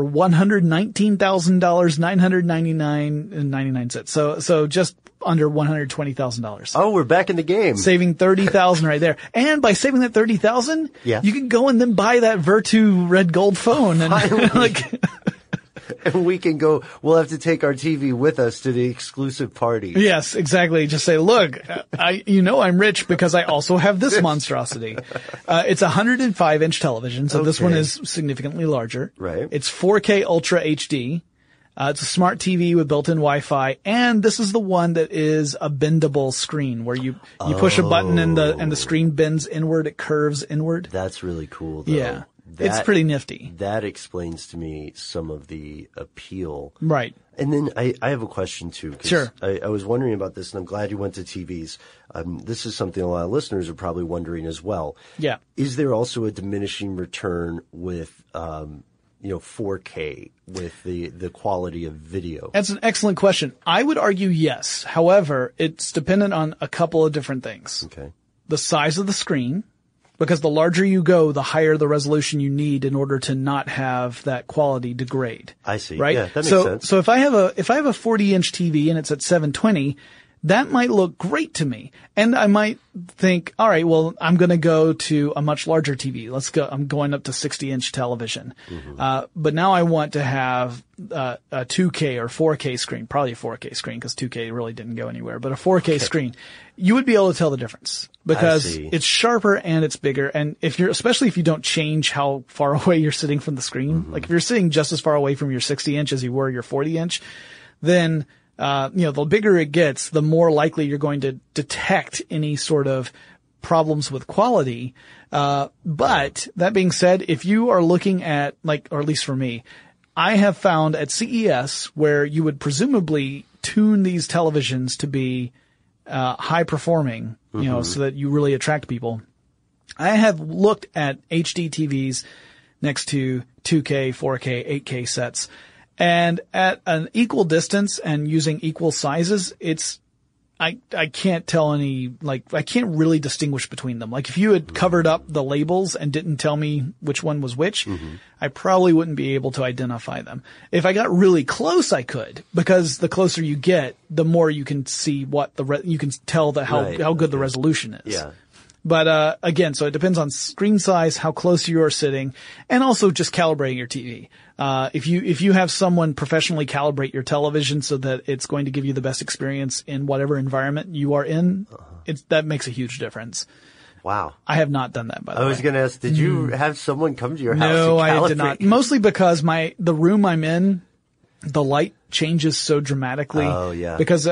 $119,999.99. So just under $120,000. Oh, we're back in the game. Saving $30,000 right there. And by saving that $30,000, you can go and then buy that Vertu red gold phone and and we can go, we'll have to take our TV with us to the exclusive party. Yes, exactly. Just say, look, I'm rich because I also have this monstrosity. It's a 105-inch television, so this one is significantly larger. Right. It's 4K Ultra HD. It's a smart TV with built-in Wi-Fi, and this is the one that is a bendable screen where you push a button and the screen bends inward, it curves inward. That's really cool, though. Yeah. It's pretty nifty. That explains to me some of the appeal. Right. And then I have a question too. Sure. I was wondering about this, and I'm glad you went to TVs. This is something a lot of listeners are probably wondering as well. Yeah. Is there also a diminishing return with 4K, with the quality of video? That's an excellent question. I would argue yes. However, it's dependent on a couple of different things. Okay. The size of the screen, because the larger you go, the higher the resolution you need in order to not have that quality degrade. I see. Right? Yeah, that makes sense. So if I have a 40-inch TV and it's at 720, that might look great to me. And I might think, all right, well, I'm going to go to a much larger TV. I'm going up to 60-inch television. But now I want to have a 2K or 4K screen, probably a 4K screen because 2K really didn't go anywhere, but a 4K screen. You would be able to tell the difference because it's sharper and it's bigger. And especially if you don't change how far away you're sitting from the screen, like if you're sitting just as far away from your 60-inch as you were your 40-inch, then the bigger it gets, the more likely you're going to detect any sort of problems with quality. But that being said, if you are looking at or at least for me, I have found at CES where you would presumably tune these televisions to be high performing, so that you really attract people. I have looked at HD TVs next to 2K, 4K, 8K sets. And at an equal distance and using equal sizes, I can't tell I can't really distinguish between them. Like if you had covered up the labels and didn't tell me which one was which, I probably wouldn't be able to identify them. If I got really close, I could, because the closer you get, the more you can see you can tell how good the resolution is. Yeah. But, again, so it depends on screen size, how close you are sitting, and also just calibrating your TV. If you have someone professionally calibrate your television so that it's going to give you the best experience in whatever environment you are in, that makes a huge difference. Wow. I have not done that, by the way. I was going to ask, did you have someone come to your house? No, I did not. Mostly because the room I'm in, the light changes so dramatically. Oh, yeah. Because,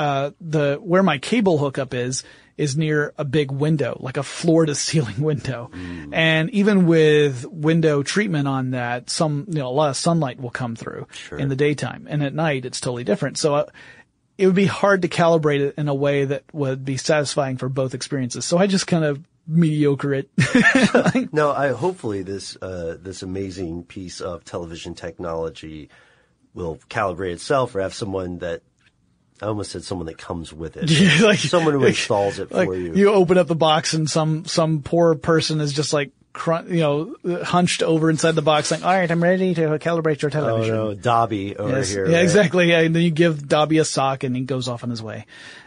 where my cable hookup is near a big window, like a floor to ceiling window. And even with window treatment on that, a lot of sunlight will come through in the daytime. And at night, it's totally different. So, it would be hard to calibrate it in a way that would be satisfying for both experiences. So I just kind of mediocre it. No, hopefully this amazing piece of television technology will calibrate itself or have someone that, I almost said someone that comes with it. Yeah, someone who installs it for you. You open up the box and some poor person is just hunched over inside the box saying, all right, I'm ready to calibrate your television. Oh no, Dobby over here. Yeah, right? exactly. Yeah, and then you give Dobby a sock and he goes off on his way.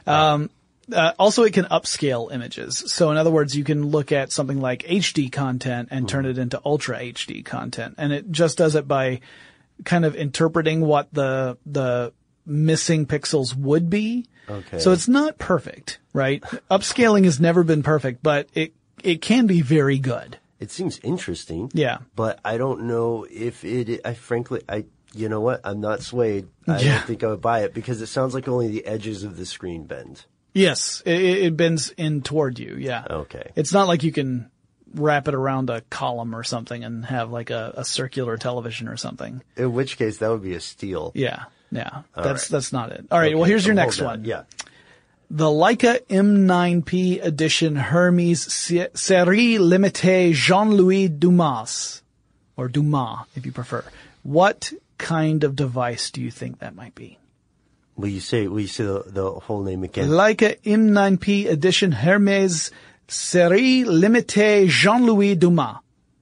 Also it can upscale images. So in other words, you can look at something like HD content and turn it into Ultra HD content. And it just does it by kind of interpreting what the missing pixels would be. Okay. So it's not perfect, right? Upscaling has never been perfect, but it can be very good. It seems interesting. Yeah. But I don't know if frankly, you know what? I'm not swayed. I don't think I would buy it because it sounds like only the edges of the screen bend. Yes. It bends in toward you. Yeah. Okay. It's not like you can wrap it around a column or something and have like a circular television or something. In which case that would be a steal. Yeah. Yeah. That's not it. All right. Okay, well, here's your next one. Yeah. The Leica M9P edition Hermes Série Limitée Jean-Louis Dumas, or Dumas if you prefer. What kind of device do you think that might be? Will you say the whole name again? Leica M9P edition Hermes Série Limitée Jean-Louis Dumas.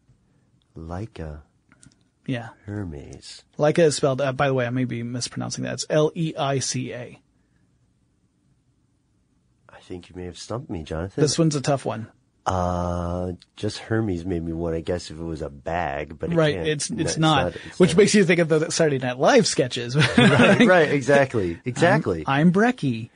Leica. Yeah. Hermes. Leica is spelled, by the way, I may be mispronouncing that. It's Leica. I think you may have stumped me, Jonathan. This one's a tough one. Just Hermes made me want to guess if it was a bag, but it's not. Which makes you think of the Saturday Night Live sketches. right, exactly. I'm Brecky.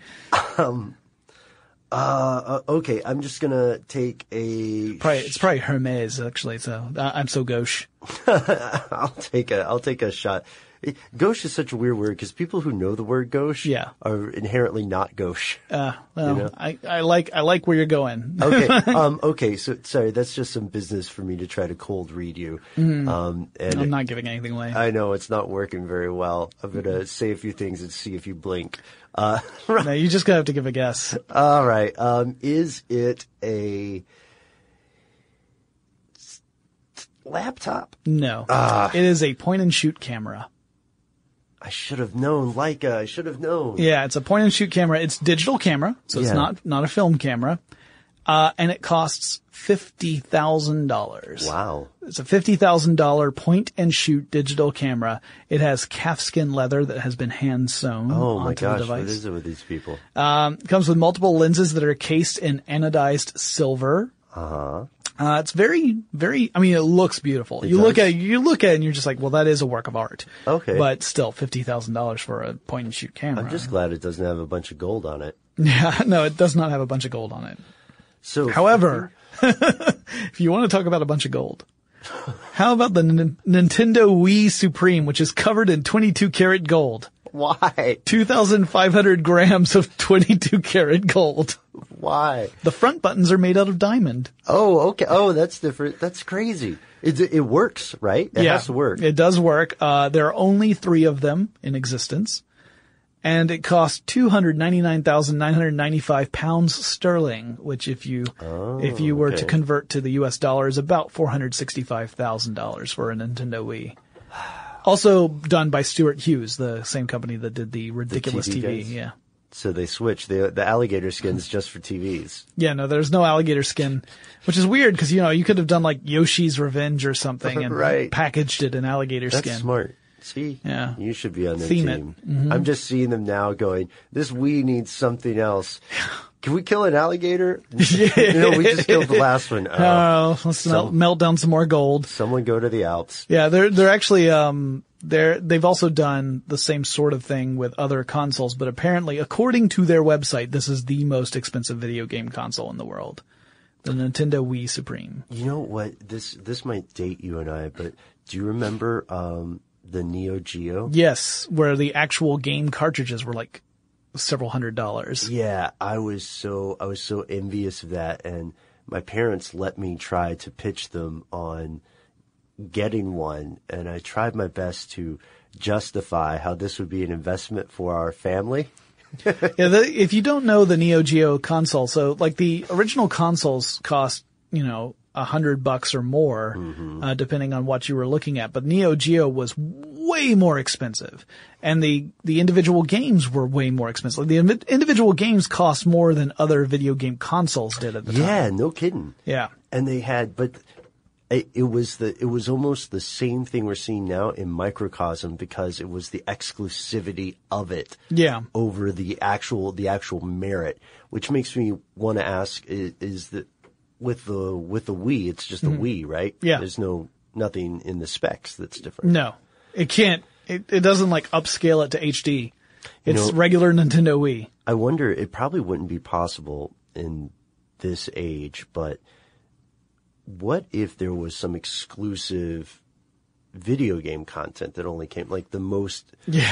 Okay, I'm just gonna take it's probably Hermes, actually, so I'm so gauche. I'll take a shot. Gauche is such a weird word because people who know the word gauche are inherently not gauche. I like where you're going. Okay. Okay. So sorry, that's just some business for me to try to cold read you. And I'm not giving anything away. I know it's not working very well. I'm gonna say a few things and see if you blink. Right. No, you just gotta have to give a guess. All right. Is it a laptop? No. It is a point and shoot camera. I should have known, Leica. I should have known. Yeah, it's a point and shoot camera. It's digital camera, so it's not a film camera. And it costs $50,000. Wow. It's a $50,000 point-and-shoot digital camera. It has calfskin leather that has been hand-sewn onto the device. What is it with these people? It comes with multiple lenses that are cased in anodized silver. It's very, very, I mean, it looks beautiful. You look at it and you're just like, well, that is a work of art. Okay. But still, $50,000 for a point-and-shoot camera. I'm just glad it doesn't have a bunch of gold on it. Yeah, no, it does not have a bunch of gold on it. So, however, if you want to talk about a bunch of gold, how about the Nintendo Wii Supreme, which is covered in 22 karat gold? Why? 2,500 grams of 22 karat gold. Why? The front buttons are made out of diamond. Oh, okay. Oh, that's different. That's crazy. It works, right? It has to work. It does work. There are only 3 of them in existence. And it costs 299,995 pounds sterling, which if you were to convert to the US dollar is about $465,000 for a Nintendo Wii. Also done by Stuart Hughes, the same company that did the ridiculous TV. Yeah. So they switched the alligator skins just for TVs. Yeah, no, there's no alligator skin, which is weird because, you could have done like Yoshi's Revenge or something and packaged it in alligator skin. That's smart. See? Yeah. You should be on their Theme team. Mm-hmm. I'm just seeing them now going, this Wii needs something else. Can we kill an alligator? We just killed the last one. Let's melt down some more gold. Someone go to the Alps. Yeah, they're actually, they've also done the same sort of thing with other consoles, but apparently, according to their website, this is the most expensive video game console in the world. The Nintendo Wii Supreme. You know what? This might date you and I, but do you remember, the Neo Geo? Yes, where the actual game cartridges were like several $100s. Yeah, I was so envious of that, and my parents let me try to pitch them on getting one, and I tried my best to justify how this would be an investment for our family. If you don't know the Neo Geo console, so like the original consoles cost, $100 or more, depending on what you were looking at. But Neo Geo was way more expensive. And the individual games were way more expensive. The individual games cost more than other video game consoles did at the time. Yeah, no kidding. Yeah. And they had, but it was almost the same thing we're seeing now in Microcosm because it was the exclusivity of it. Yeah. Over the actual merit, which makes me want to ask is that with the Wii, it's just a Wii, right? Yeah. There's nothing in the specs that's different. No. It can't, it doesn't like upscale it to HD. It's regular Nintendo Wii. I wonder, it probably wouldn't be possible in this age, but what if there was some exclusive video game content that only came, like the most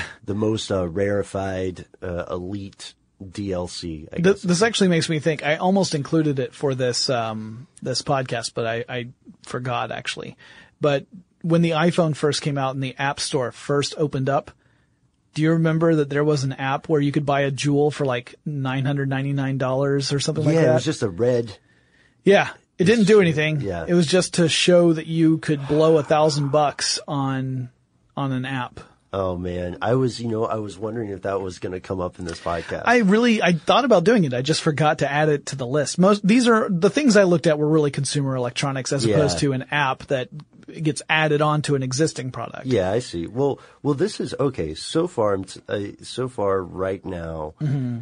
rarefied, elite DLC, I guess. This actually makes me think, I almost included it for this podcast, but I forgot actually. But when the iPhone first came out and the App Store first opened up, do you remember that there was an app where you could buy a Jewel for like $999 or something like that? Yeah, it was just a red. Yeah. It didn't do anything. Yeah. It was just to show that you could blow $1,000 on an app. Oh man, I was wondering if that was going to come up in this podcast. I thought about doing it. I just forgot to add it to the list. These are the things I looked at were really consumer electronics as opposed to an app that gets added on to an existing product. Yeah, I see. Well, this is okay. So far right now,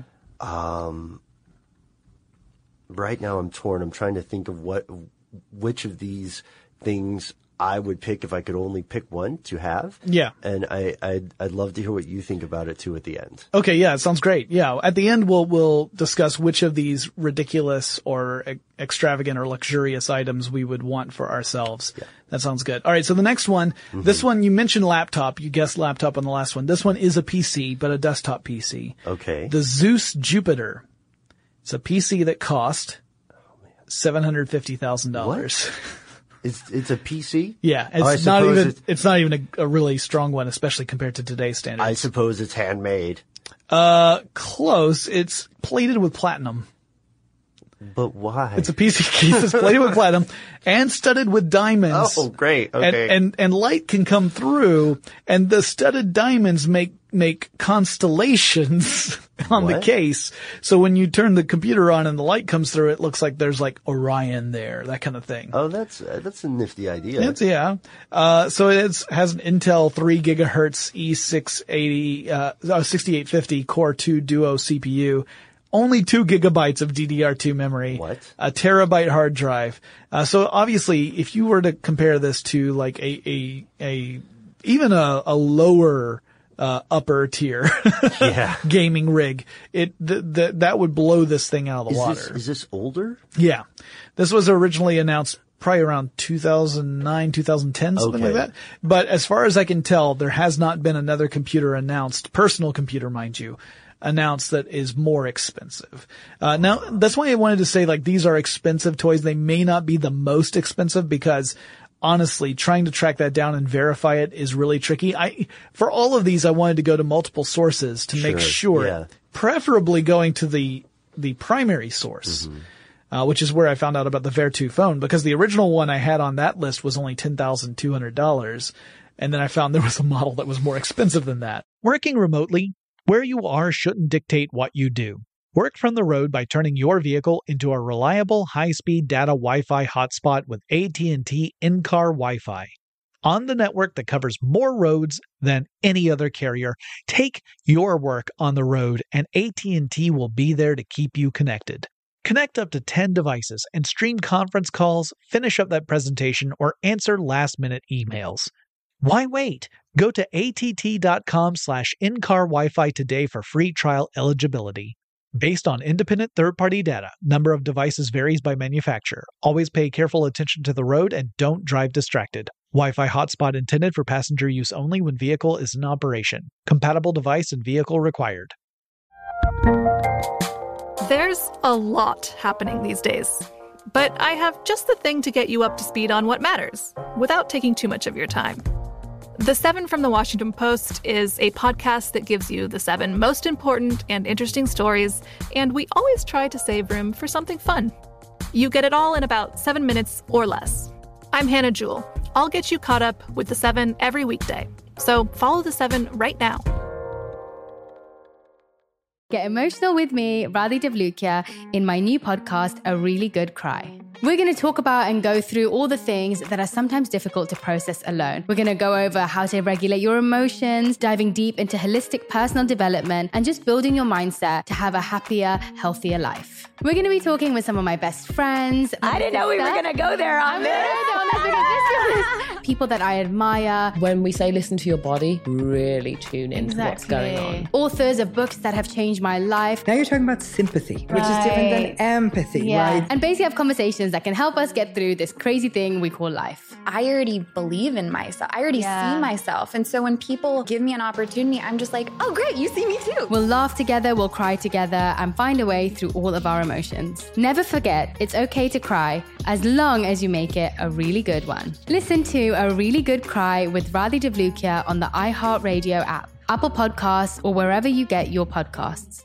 right now I'm torn. I'm trying to think of which of these things I would pick if I could only pick one to have. Yeah. And I'd love to hear what you think about it too at the end. Okay, yeah, it sounds great. Yeah, at the end we'll discuss which of these ridiculous or extravagant or luxurious items we would want for ourselves. Yeah. That sounds good. All right, so the next one, this one you mentioned laptop, you guessed laptop on the last one. This one is a PC, but a desktop PC. Okay. The Zeus Jupiter. It's a PC that cost $750,000. What? It's a PC? Yeah, it's not even a really strong one, especially compared to today's standards. I suppose it's handmade. Close. It's plated with platinum. But why? It's a piece of case that's plated with platinum and studded with diamonds. Oh, great. Okay. And light can come through, and the studded diamonds make constellations on the case. So when you turn the computer on and the light comes through, it looks like there's like Orion there, that kind of thing. Oh, that's a nifty idea. So it has an Intel 3 gigahertz E680, 6850 Core 2 Duo CPU. Only 2 gigabytes of DDR2 memory. What? A terabyte hard drive. So obviously, if you were to compare this to like even a lower, upper tier gaming rig, that would blow this thing out of the water. Is this older? Yeah. This was originally announced probably around 2009, 2010, something like that. But as far as I can tell, there has not been another computer announced, personal computer, mind you, announced that is more expensive. Now, that's why I wanted to say, like, these are expensive toys. They may not be the most expensive because, honestly, trying to track that down and verify it is really tricky. For all of these, I wanted to go to multiple sources to make sure, preferably going to the primary source, which is where I found out about the Vertu phone, because the original one I had on that list was only $10,200. And then I found there was a model that was more expensive than that. Working remotely, where you are shouldn't dictate what you do. Work from the road by turning your vehicle into a reliable high-speed data Wi-Fi hotspot with AT&T in-car Wi-Fi. On the network that covers more roads than any other carrier, take your work on the road and AT&T will be there to keep you connected. Connect up to 10 devices and stream conference calls, finish up that presentation, or answer last-minute emails. Why wait? Go to att.com/in-car Wi-Fi today for free trial eligibility. Based on independent third-party data, number of devices varies by manufacturer. Always pay careful attention to the road and don't drive distracted. Wi-Fi hotspot intended for passenger use only when vehicle is in operation. Compatible device and vehicle required. There's a lot happening these days, but I have just the thing to get you up to speed on what matters without taking too much of your time. The 7 from the Washington Post is a podcast that gives you the 7 most important and interesting stories, and we always try to save room for something fun. You get it all in about 7 minutes or less. I'm Hannah Jewell. I'll get you caught up with the 7 every weekday. So follow the 7 right now. Get emotional with me, Radhi Devlukia, in my new podcast, A Really Good Cry. We're going to talk about and go through all the things that are sometimes difficult to process alone. We're going to go over how to regulate your emotions, diving deep into holistic personal development, and just building your mindset to have a happier, healthier life. We're going to be talking with some of my best friends. I didn't know we were going to go there on this. People that I admire. When we say listen to your body, really tune into what's going on. Authors of books that have changed my life. Now you're talking about sympathy, which is different than empathy, right? And basically have conversations that can help us get through this crazy thing we call life. I already believe in myself. I already see myself. And so when people give me an opportunity, I'm just like, oh, great, you see me too. We'll laugh together, we'll cry together, and find a way through all of our emotions. Never forget, it's okay to cry, as long as you make it a really good one. Listen to A Really Good Cry with Radhi Devlukia on the iHeartRadio app, Apple Podcasts, or wherever you get your podcasts.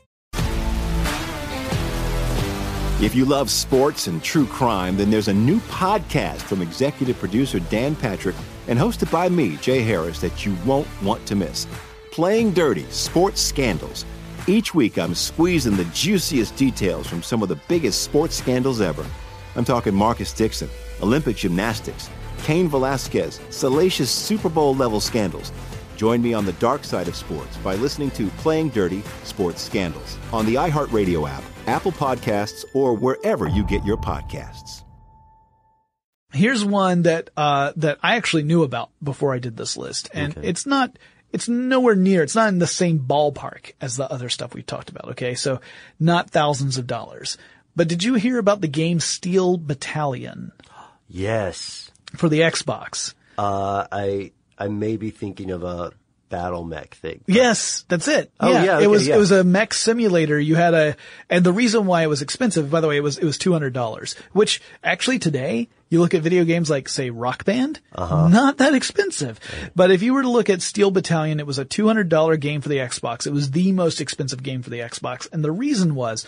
If you love sports and true crime, then there's a new podcast from executive producer Dan Patrick and hosted by me, Jay Harris, that you won't want to miss. Playing Dirty: Sports Scandals. Each week, I'm squeezing the juiciest details from some of the biggest sports scandals ever. I'm talking Marcus Dixon, Olympic gymnastics, Cain Velasquez, salacious Super Bowl-level scandals. Join me on the dark side of sports by listening to Playing Dirty: Sports Scandals on the iHeartRadio app, Apple Podcasts, or wherever you get your podcasts. Here's one that I actually knew about before I did this list, and it's nowhere near, it's not in the same ballpark as the other stuff we've talked about, okay? So not thousands of dollars. But did you hear about the game Steel Battalion? Yes. For the Xbox. I may be thinking of a battle mech thing. Yes, that's it. Oh, yeah. It was a mech simulator. You had and the reason why it was expensive, by the way, it was $200, which actually today, you look at video games like, say, Rock Band, not that expensive. But if you were to look at Steel Battalion, it was a $200 game for the Xbox. It was the most expensive game for the Xbox. And the reason was,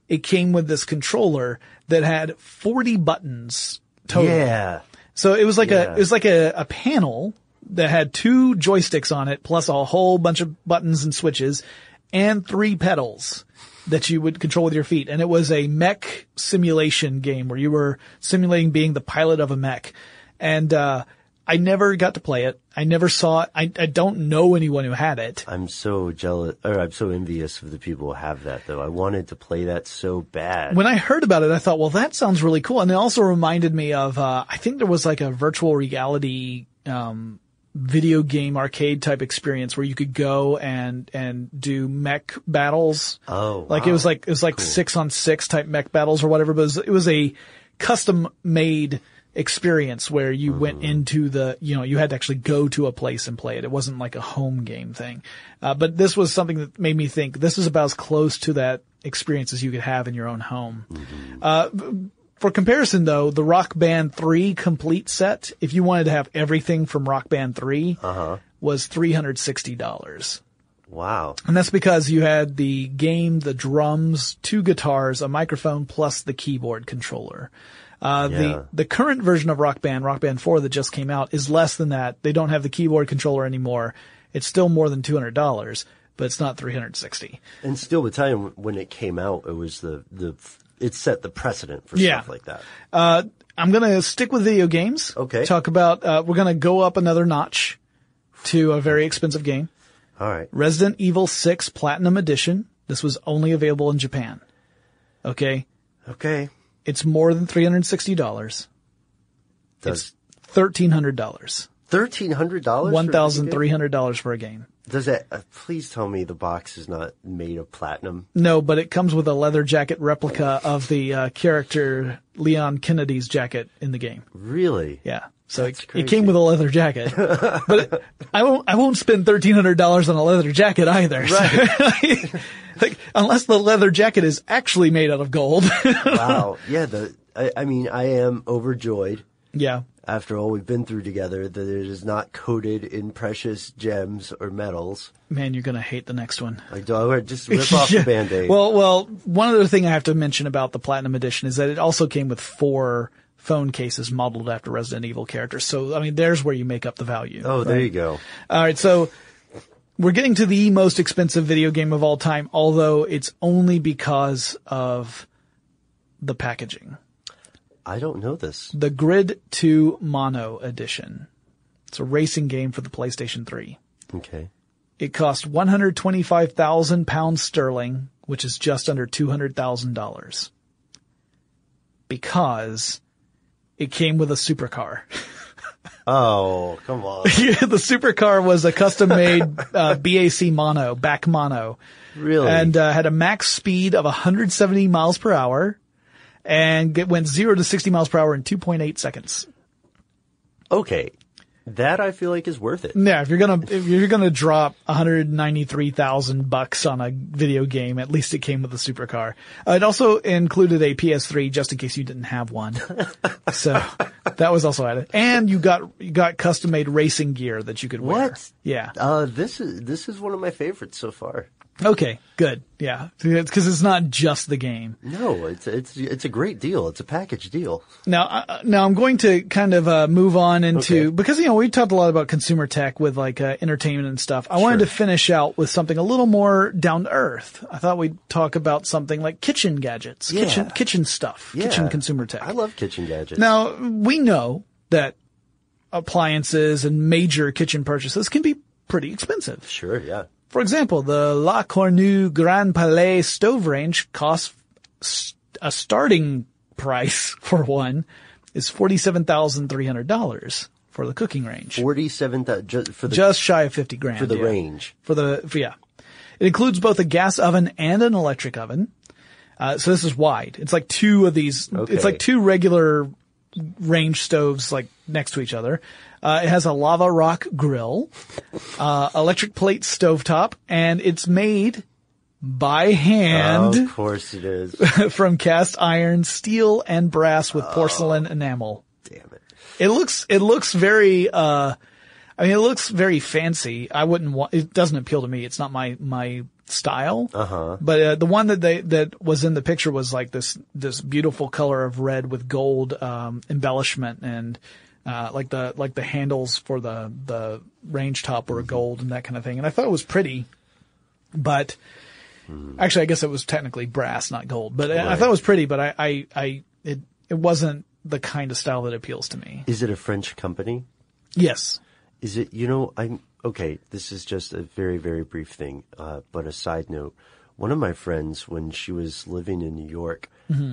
it came with this controller that had 40 buttons total. Yeah. So it was like a panel that had 2 joysticks on it, plus a whole bunch of buttons and switches, and 3 pedals that you would control with your feet. And it was a mech simulation game where you were simulating being the pilot of a mech. And I never got to play it. I never saw it. I don't know anyone who had it. I'm so jealous, or I'm so envious of the people who have that, though. I wanted to play that so bad. When I heard about it, I thought, well, that sounds really cool. And it also reminded me of, I think there was like a virtual reality, video game arcade type experience where you could go and do mech battles. Oh, like wow. it was like cool. 6-on-6 type mech battles or whatever, but it was a custom made experience where you went into you had to actually go to a place and play it. It wasn't like a home game thing. But this was something that made me think this is about as close to that experience as you could have in your own home. For comparison though, the Rock Band 3 complete set, if you wanted to have everything from Rock Band 3, was $360. Wow. And that's because you had the game, the drums, 2 guitars, a microphone, plus the keyboard controller. The current version of Rock Band 4 that just came out is less than that. They don't have the keyboard controller anymore. It's still more than $200, but it's not $360. And Steel Battalion, when it came out, it was it set the precedent for stuff like that. I'm gonna stick with video games. Okay. Talk about, we're gonna go up another notch to a very expensive game. All right. Resident Evil 6 Platinum Edition. This was only available in Japan. Okay. Okay. It's more than $360. It's $1,300. $1,300? $1,300 for a game. Does it, please tell me the box is not made of platinum. No, but it comes with a leather jacket replica of the character Leon Kennedy's jacket in the game. Really? Yeah. So it came with a leather jacket. But I won't spend $1,300 on a leather jacket either. Right. Like, unless the leather jacket is actually made out of gold. Wow. Yeah, I mean, I am overjoyed. Yeah. After all we've been through together, that it is not coated in precious gems or metals. Man, you're gonna hate the next one. Like, just rip off the Band-Aid. Well, one other thing I have to mention about the Platinum Edition is that it also came with 4 phone cases modeled after Resident Evil characters. So, I mean, there's where you make up the value. Oh, right? There you go. All right, so we're getting to the most expensive video game of all time, although it's only because of the packaging. I don't know this. The Grid 2 Mono Edition. It's a racing game for the PlayStation 3. Okay. It cost £125,000 sterling, which is just under $200,000. Because it came with a supercar. Oh, come on. The supercar was a custom-made BAC mono, back mono. Really? And had a max speed of 170 miles per hour. And it went 0 to 60 miles per hour in 2.8 seconds. Okay. That I feel like is worth it. Yeah, if you're gonna drop $193,000 on a video game, at least it came with a supercar. It also included a PS3 just in case you didn't have one. So that was also added. And you got custom made racing gear that you could wear. What? Yeah. This is one of my favorites so far. Okay, good. Yeah. Because it's not just the game. No, it's a great deal. It's a package deal. Now I'm going to kind of move on into, because, we talked a lot about consumer tech with like entertainment and stuff. I wanted to finish out with something a little more down to earth. I thought we'd talk about something like kitchen gadgets, kitchen stuff, kitchen consumer tech. I love kitchen gadgets. Now, we know that appliances and major kitchen purchases can be pretty expensive. Sure, yeah. For example, the La Cornue Grand Palais stove range costs a starting price for one is $47,300 for the cooking range. $47,000 just shy of $50,000 for the range. It includes both a gas oven and an electric oven. So this is wide. It's like 2 of these. Okay. It's like 2 regular range stoves like next to each other. It has a lava rock grill, electric plate stovetop, and it's made by hand. Of course it is. From cast iron, steel, and brass with porcelain enamel. Damn it. It looks very, it looks very fancy. It doesn't appeal to me. It's not my style. But the one that was in the picture was like this beautiful color of red with gold embellishment, and like the handles for the range top were gold and that kind of thing. And I thought it was pretty, but actually I guess it was technically brass, not gold. But I thought it was pretty, but it wasn't the kind of style that appeals to me. Is it a French company? Yes. Is it, okay, this is just a very, very brief thing, but a side note. One of my friends, when she was living in New York,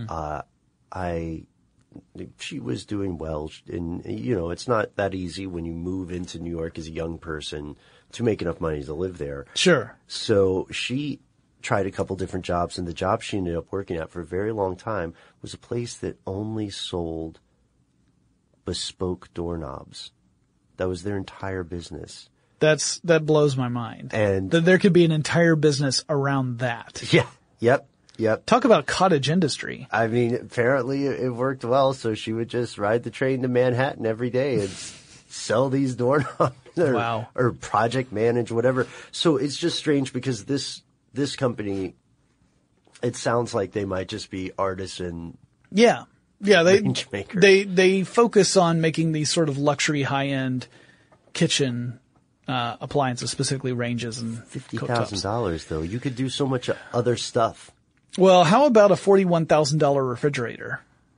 she was doing well, and, it's not that easy when you move into New York as a young person to make enough money to live there. Sure. So she tried a couple different jobs, and the job she ended up working at for a very long time was a place that only sold bespoke doorknobs. That was their entire business. That blows my mind. And that there could be an entire business around that. Yeah. Yep. Talk about cottage industry. I mean, apparently it worked well, so she would just ride the train to Manhattan every day and sell these doorknobs or project manage, whatever. So it's just strange because this company, it sounds like they might just be artisan. Yeah, they focus on making these sort of luxury, high-end kitchen appliances, specifically ranges and $50,000 though. You could do so much other stuff. Well, how about a $41,000 refrigerator?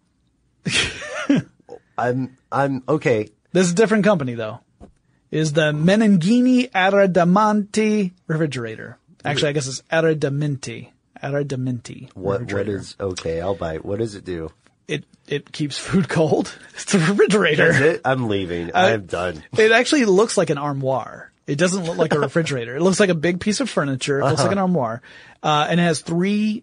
I'm okay. This is a different company though. Is the Meningini Arredamenti refrigerator? Actually, I guess it's Arredamenti. What is okay? I'll buy it. What does it do? It keeps food cold. It's a refrigerator. That's it? I'm leaving. I'm done. It actually looks like an armoire. It doesn't look like a refrigerator. It looks like a big piece of furniture. It looks like an armoire. And it has three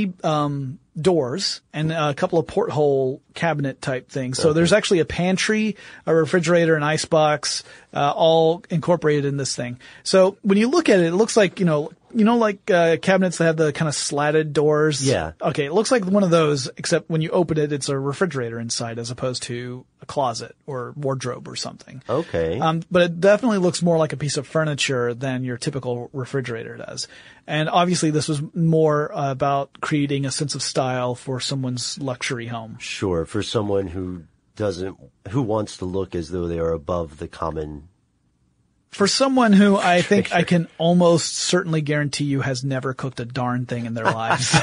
doors and a couple of porthole cabinet type things. So there's actually a pantry, a refrigerator, an icebox, all incorporated in this thing. So when you look at it, it looks like, like cabinets that have the kind of slatted doors. Yeah. Okay, it looks like one of those, except when you open it, it's a refrigerator inside as opposed to a closet or wardrobe or something. Okay. But it definitely looks more like a piece of furniture than your typical refrigerator does. And obviously this was more about creating a sense of style for someone's luxury home. Sure, for someone who wants to look as though they are above the common. For someone who I think I can almost certainly guarantee you has never cooked a darn thing in their lives.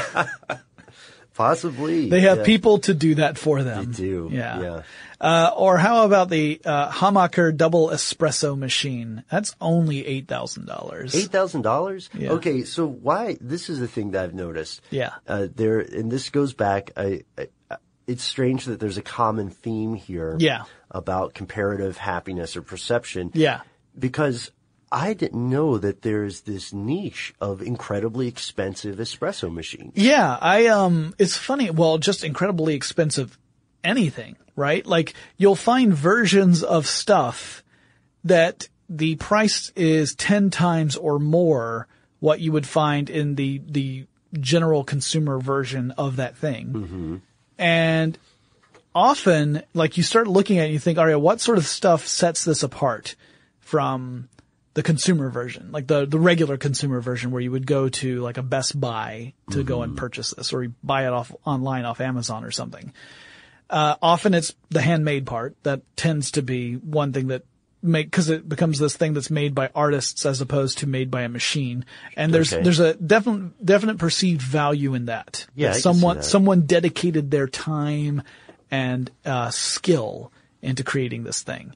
Possibly. They have people to do that for them. They do. Yeah. Or how about the Hamaker double espresso machine? That's only $8,000. $8,000? Yeah. Okay, so why? This is the thing that I've noticed. Yeah. And this goes back. It's strange that there's a common theme here. Yeah. About comparative happiness or perception. Yeah. Because I didn't know that there's this niche of incredibly expensive espresso machines. Yeah, it's funny. Well, just incredibly expensive anything, right? Like you'll find versions of stuff that the price is 10 times or more what you would find in the general consumer version of that thing. Mm-hmm. And often, like you start looking at it and you think, all right, what sort of stuff sets this apart from the consumer version, like the regular consumer version where you would go to like a Best Buy to go and purchase this, or you buy it online off Amazon or something. Often it's the handmade part that tends to be one thing that cause it becomes this thing that's made by artists as opposed to made by a machine. And there's a definite perceived value in that. Yeah. Someone dedicated their time and, skill into creating this thing.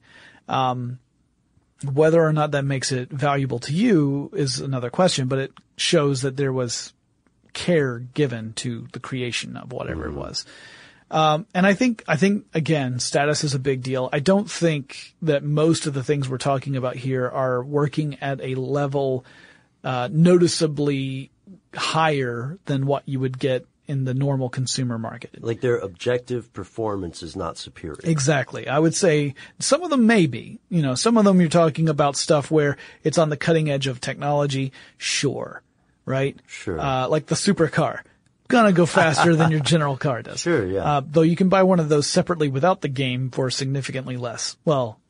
Whether or not that makes it valuable to you is another question, but it shows that there was care given to the creation of whatever it was. And I think again, status is a big deal. I don't think that most of the things we're talking about here are working at a level, noticeably higher than what you would get in the normal consumer market. Like their objective performance is not superior. Exactly. I would say some of them may be. Some of them you're talking about stuff where it's on the cutting edge of technology. Sure. Right? Sure. Like the supercar. Gonna go faster than your general car does. Sure, yeah. Though you can buy one of those separately without the game for significantly less. Well,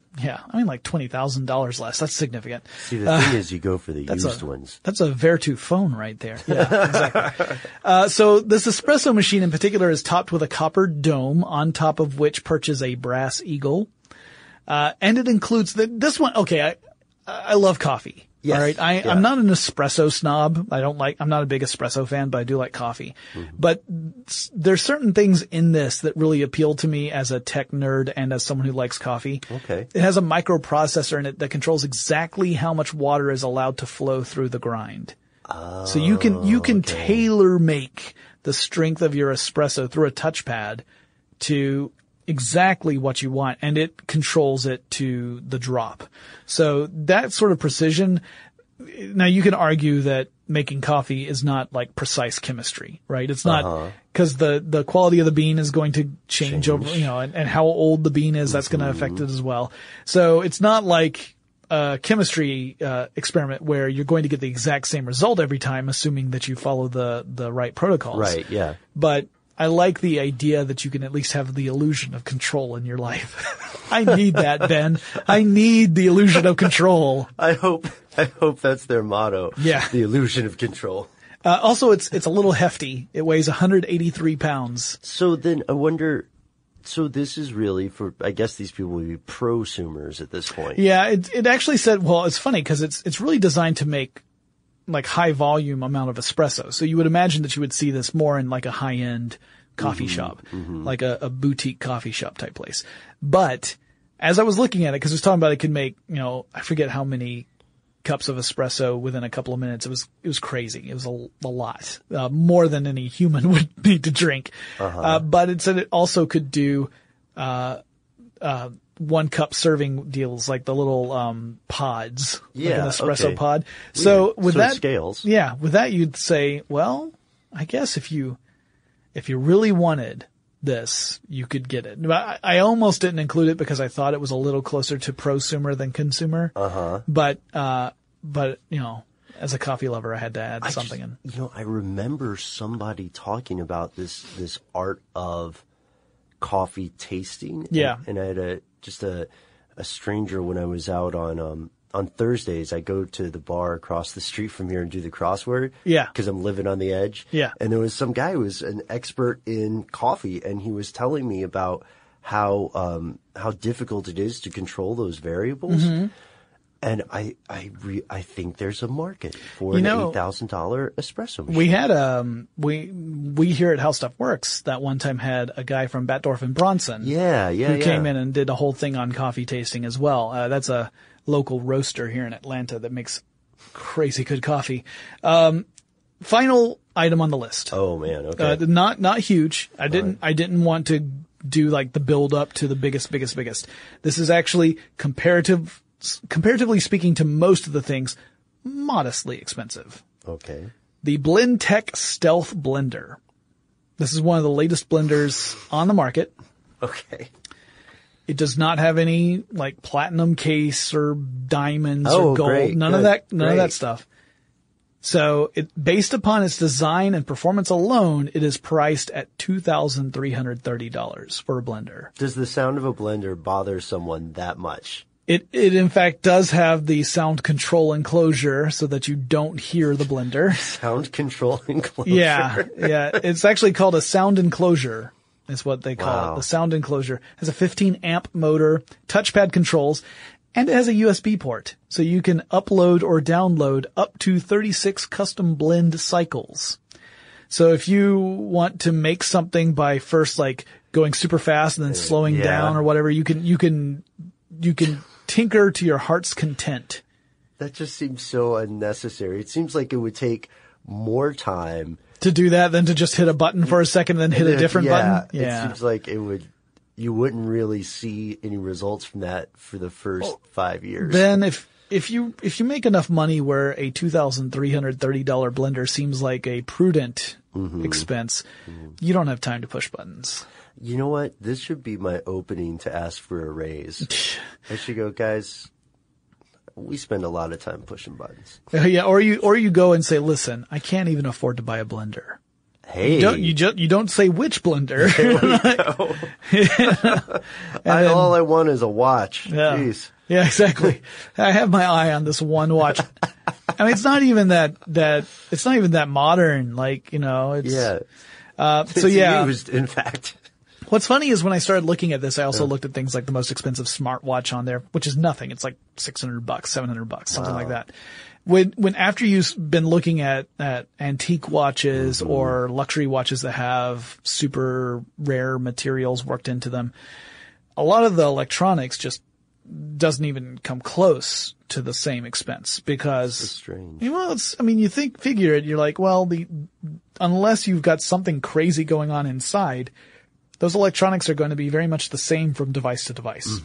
Yeah, I mean like $20,000 less. That's significant. See, the thing is, you go for the used ones. That's a Vertu phone right there. Yeah, exactly. So this espresso machine in particular is topped with a copper dome, on top of which perches a brass eagle. And it includes this one. Okay, I love coffee. Yes. All right. I'm not an espresso snob. I'm not a big espresso fan, but I do like coffee. Mm-hmm. But there's certain things in this that really appeal to me as a tech nerd and as someone who likes coffee. Okay. It has a microprocessor in it that controls exactly how much water is allowed to flow through the grind. Oh, so you can tailor make the strength of your espresso through a touchpad to exactly what you want, and it controls it to the drop. So that sort of precision. Now you can argue that making coffee is not like precise chemistry, right? It's not because the quality of the bean is going to change over, and how old the bean is, that's going to affect it as well. So it's not like a chemistry experiment where you're going to get the exact same result every time, assuming that you follow the right protocols. Right. Yeah. But I like the idea that you can at least have the illusion of control in your life. I need that, Ben. I need the illusion of control. I hope that's their motto. Yeah. The illusion of control. Also, it's a little hefty. It weighs 183 pounds. So then I wonder, so this is really for, I guess these people would be prosumers at this point. Yeah, it actually said, well, it's funny because it's really designed to make like high volume amount of espresso. So you would imagine that you would see this more in like a high end coffee shop, like a boutique coffee shop type place. But as I was looking at it, cause it was talking about it could make, I forget how many cups of espresso within a couple of minutes. It was crazy. It was a lot, more than any human would need to drink. But it said it also could do, 1 cup serving deals, like the little pods, like an espresso pod. So with that scales. Yeah, with that you'd say, well, I guess if you really wanted this, you could get it. I almost didn't include it because I thought it was a little closer to prosumer than consumer. But as a coffee lover, I had to add something in. I remember somebody talking about this art of coffee tasting. Yeah. And I had a stranger when I was out on Thursdays, I go to the bar across the street from here and do the crossword. Yeah. Cause I'm living on the edge. Yeah. And there was some guy who was an expert in coffee, and he was telling me about how difficult it is to control those variables. And I think there's a market for an $8,000 espresso machine. We had, we here at How Stuff Works that one time had a guy from Batdorf and Bronson. Who came in and did a whole thing on coffee tasting as well. That's a local roaster here in Atlanta that makes crazy good coffee. Final item on the list. Oh man. Okay. Not huge. I didn't want to do like the build up to the biggest. This is actually comparatively speaking to most of the things, modestly expensive. Okay. The Blendtec Stealth Blender. This is one of the latest blenders on the market. Okay. It does not have any like platinum case or diamonds or gold. Great. None of that stuff. So based upon its design and performance alone, it is priced at $2,330 for a blender. Does the sound of a blender bother someone that much? It in fact does have the sound control enclosure so that you don't hear the blender. Sound control enclosure. Yeah. It's actually called a sound enclosure. Is what they call it. The sound enclosure. It has a 15 amp motor, touchpad controls, and it has a USB port. So you can upload or download up to 36 custom blend cycles. So if you want to make something by first like going super fast and then slowing down or whatever, you can tinker to your heart's content. That just seems so unnecessary. It seems like it would take more time to do that than to just hit a button for a second and then hit a different button. Yeah. It seems like you wouldn't really see any results from that for the first 5 years. Then if you make enough money where a $2,330 blender seems like a prudent expense, you don't have time to push buttons. You know what? This should be my opening to ask for a raise. I should go, guys, we spend a lot of time pushing buttons. Yeah, or you go and say, listen, I can't even afford to buy a blender. Hey. You don't say which blender. All I want is a watch. Yeah. Jeez. Yeah, exactly. I have my eye on this one watch. I mean, it's not even that modern. Like, it's. Yeah. So yeah. Used, in fact. What's funny is when I started looking at this, I also looked at things like the most expensive smartwatch on there, which is nothing. It's like $600, $700, something like that. When after you've been looking at antique watches or luxury watches that have super rare materials worked into them, a lot of the electronics just doesn't even come close to the same expense because so strange. You figure it, you're like, well, unless you've got something crazy going on inside, those electronics are going to be very much the same from device to device.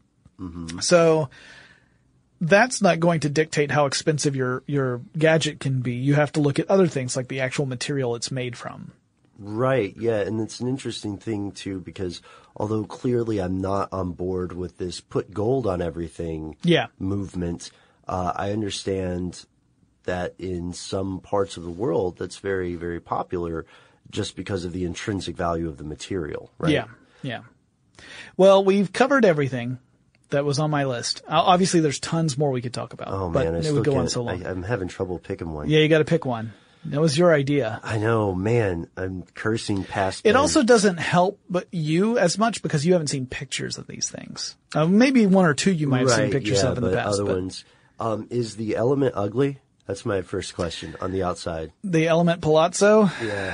So that's not going to dictate how expensive your gadget can be. You have to look at other things like the actual material it's made from. Right, yeah, and it's an interesting thing too because although clearly I'm not on board with this put gold on everything movement, I understand that in some parts of the world that's very, very popular just because of the intrinsic value of the material, right? Yeah. Well, we've covered everything that was on my list. Obviously, there's tons more we could talk about. Oh, but man, it would go on so long. I'm having trouble picking one. Yeah, you got to pick one. That was your idea. I know, man. I'm cursing past. It also doesn't help you as much because you haven't seen pictures of these things. Maybe one or two you might have seen pictures of in the past. Other ones. Is the Element ugly? That's my first question on the outside. The Element Palazzo? Yeah.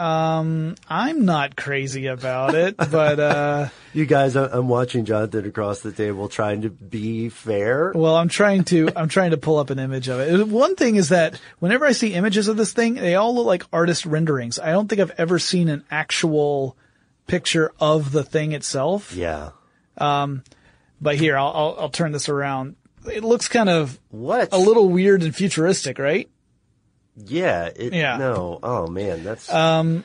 I'm not crazy about it, but you guys, I'm watching Jonathan across the table trying to be fair. Well, I'm trying to pull up an image of it. One thing is that whenever I see images of this thing, they all look like artist renderings. I don't think I've ever seen an actual picture of the thing itself. Yeah. But here, I'll turn this around. It looks kind of a little weird and futuristic, right? Yeah. No. Oh man, that's. And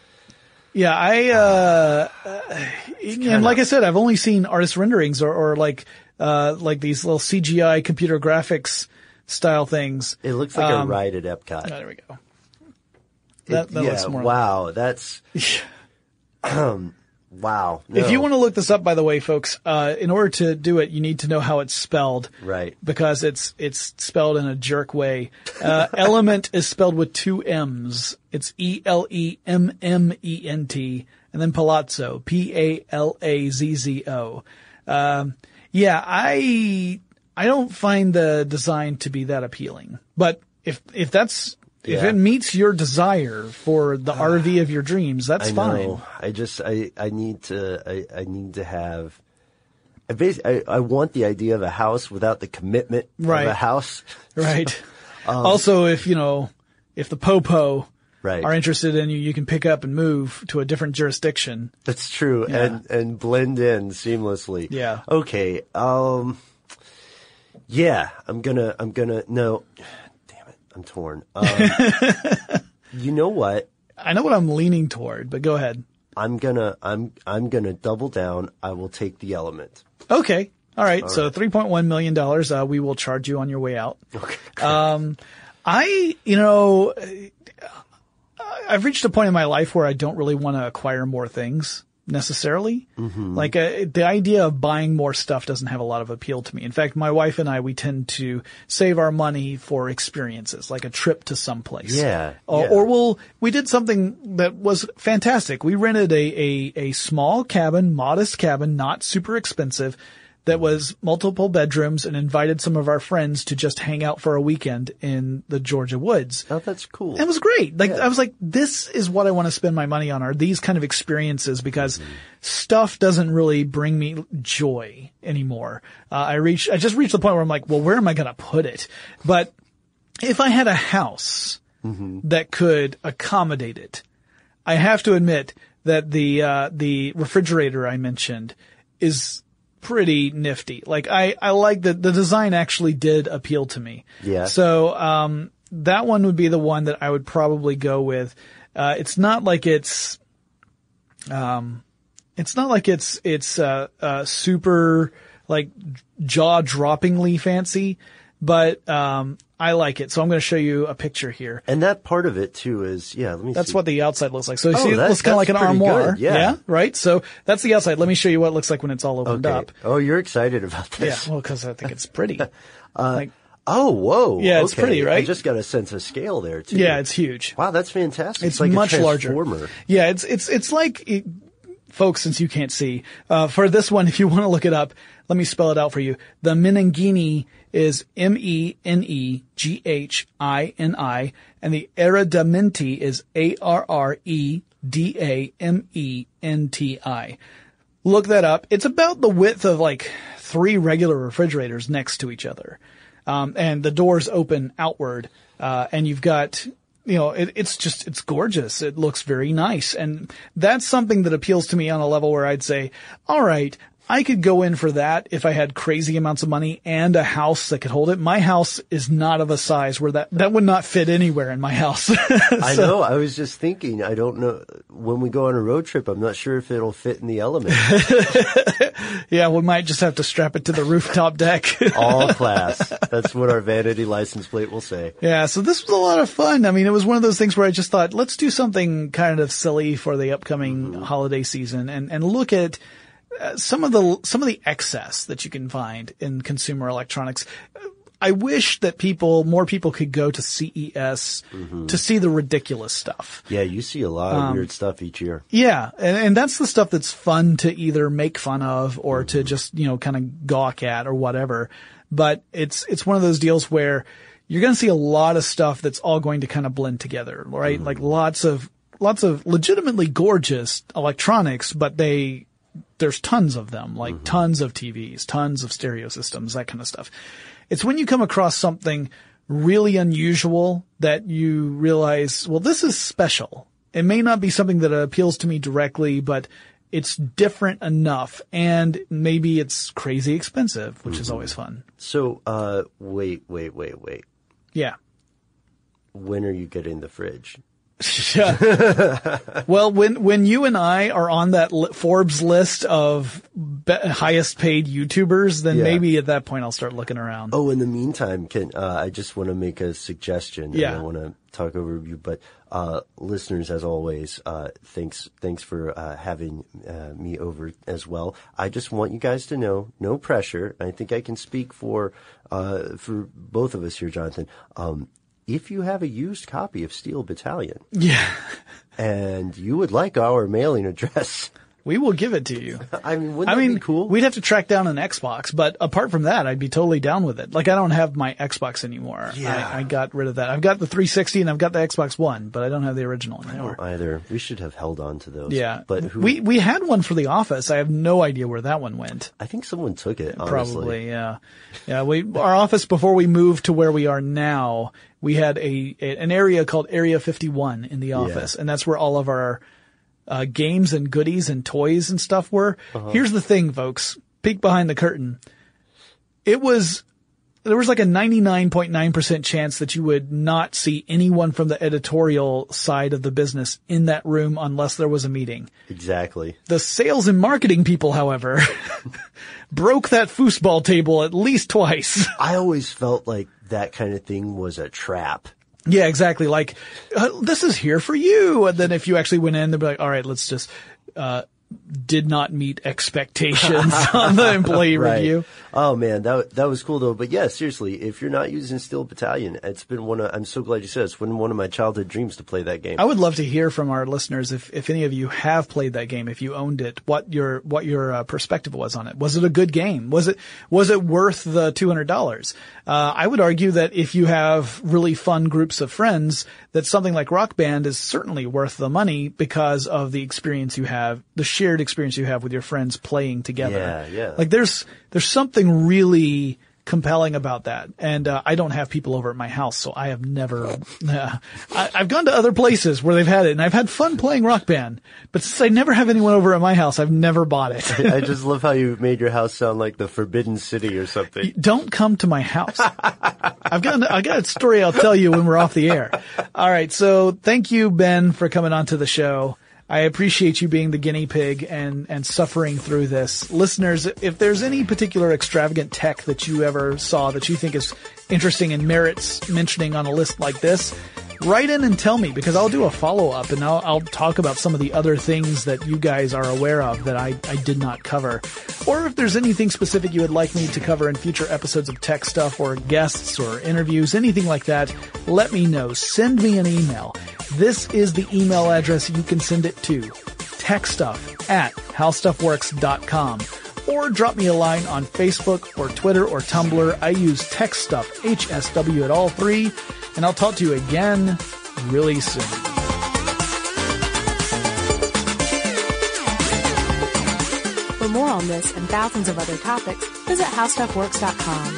like I said, I've only seen artist renderings or like these little CGI computer graphics style things. It looks like a ride at Epcot. Oh, there we go. That looks more. Wow, that's. Wow. No. If you want to look this up, by the way, folks, in order to do it, you need to know how it's spelled. Right. Because it's spelled in a jerk way. Element is spelled with two M's. It's ELEMMENT. And then Palazzo. PALAZZO. I don't find the design to be that appealing. But if it meets your desire for the RV of your dreams, that's fine. I need to have. I want the idea of a house without the commitment of a house. Right. Also, if the Popo are interested in you, you can pick up and move to a different jurisdiction. That's true, and blend in seamlessly. Yeah. Okay. Yeah. I'm gonna. No. I'm torn. You know what? I know what I'm leaning toward, but go ahead. I'm gonna double down. I will take the Element. Okay. All right. So $3.1 million, we will charge you on your way out. Okay. I've reached a point in my life where I don't really want to acquire more things necessarily. Mm-hmm. Like the idea of buying more stuff doesn't have a lot of appeal to me. In fact, my wife and I, we tend to save our money for experiences, like a trip to someplace. Yeah. Or we did something that was fantastic. We rented a small cabin, modest cabin, not super expensive, that was multiple bedrooms and invited some of our friends to just hang out for a weekend in the Georgia woods. Oh, that's cool. It was great. I was like, this is what I want to spend my money on, are these kind of experiences, because stuff doesn't really bring me joy anymore. I just reached the point where I'm like, well, where am I going to put it? But if I had a house that could accommodate it, I have to admit that the refrigerator I mentioned is pretty nifty. Like I like the design actually did appeal to me. Yeah. So, that one would be the one that I would probably go with. It's not like it's super like jaw-droppingly fancy, but I like it. So I'm going to show you a picture here. And that part of it too is, let me see. That's what the outside looks like. So you see it looks kind of like an armoire. Good. Yeah. Right? So that's the outside. Let me show you what it looks like when it's all opened up. Oh, you're excited about this. Yeah, well, because I think it's pretty. Oh, whoa. Yeah, it's pretty, right? I just got a sense of scale there too. Yeah, it's huge. Wow, that's fantastic. It's like much a larger. Transformer. Yeah, it's like, folks, since you can't see, for this one, if you want to look it up, let me spell it out for you. The Menenghini is Menghini, and the Arredamenti is Arredamenti. Look that up. It's about the width of like 3 regular refrigerators next to each other. And the doors open outward, and you've got, it's gorgeous. It looks very nice. And that's something that appeals to me on a level where I'd say, all right, I could go in for that if I had crazy amounts of money and a house that could hold it. My house is not of a size where that would not fit anywhere in my house. I know. I was just thinking, I don't know. When we go on a road trip, I'm not sure if it'll fit in the element. Yeah, we might just have to strap it to the rooftop deck. All class. That's what our vanity license plate will say. Yeah, so this was a lot of fun. I mean, it was one of those things where I just thought, let's do something kind of silly for the upcoming holiday season and look at some of the excess that you can find in consumer electronics. I wish that more people could go to CES to see the ridiculous stuff. Yeah, you see a lot of weird stuff each year. Yeah, and that's the stuff that's fun to either make fun of or to just, kind of gawk at or whatever. But it's one of those deals where you're going to see a lot of stuff that's all going to kind of blend together, right? Like lots of legitimately gorgeous electronics, but there's tons of them, like tons of TVs, tons of stereo systems, that kind of stuff. It's when you come across something really unusual that you realize, well, this is special. It may not be something that appeals to me directly, but it's different enough, and maybe it's crazy expensive, which is always fun. So, wait. Yeah. When are you getting the fridge? Well, when you and I are on that Forbes list of highest paid YouTubers, then maybe at that point I'll start looking around. Oh, in the meantime, I just want to make a suggestion. Yeah. And I want to talk over you, but listeners, as always, thanks for having me over as well. I just want you guys to know, no pressure. I think I can speak for both of us here, Jonathan. If you have a used copy of Steel Battalion, and you would like our mailing address, we will give it to you. I mean, wouldn't that be cool? We'd have to track down an Xbox, but apart from that, I'd be totally down with it. Like, I don't have my Xbox anymore. Yeah. I got rid of that. I've got the 360 and I've got the Xbox One, but I don't have the original anymore. I don't either. We should have held on to those. Yeah. But we had one for the office. I have no idea where that one went. I think someone took it, honestly. Probably, yeah. Yeah, our office, before we moved to where we are now, we had an area called Area 51 in the office, and that's where all of our games and goodies and toys and stuff were. Here's the thing, folks. Peek behind the curtain. There was like a 99.9% chance that you would not see anyone from the editorial side of the business in that room unless there was a meeting. Exactly. The sales and marketing people, however, broke that foosball table at least twice. I always felt like that kind of thing was a trap. Yeah, exactly. Like, this is here for you. And then if you actually went in, they'd be like, all right, let's just, did not meet expectations on the employee review. Oh man, that was cool though. But yeah, seriously, if you're not using Steel Battalion, it's been I'm so glad you said it's been one of my childhood dreams to play that game. I would love to hear from our listeners if any of you have played that game, if you owned it, what your perspective was on it. Was it a good game? Was it worth the $200? I would argue that if you have really fun groups of friends, that something like Rock Band is certainly worth the money because of the experience you have, the shared experience you have with your friends playing together. Yeah. Like there's something really compelling about that. And I don't have people over at my house, so I have never I've gone to other places where they've had it, and I've had fun playing Rock Band. But since I never have anyone over at my house, I've never bought it. I just love how you made your house sound like the Forbidden City or something. Don't come to my house. I got a story I'll tell you when we're off the air. All right, so thank you, Ben, for coming on to the show. I appreciate you being the guinea pig and suffering through this. Listeners, if there's any particular extravagant tech that you ever saw that you think is interesting and merits mentioning on a list like this, write in and tell me, because I'll do a follow-up and I'll talk about some of the other things that you guys are aware of that I did not cover. Or if there's anything specific you would like me to cover in future episodes of Tech Stuff, or guests or interviews, anything like that, let me know. Send me an email. This is the email address you can send it to: techstuff@howstuffworks.com. Or drop me a line on Facebook or Twitter or Tumblr. I use TechStuff, HSW at all three. And I'll talk to you again really soon. For more on this and thousands of other topics, visit howstuffworks.com.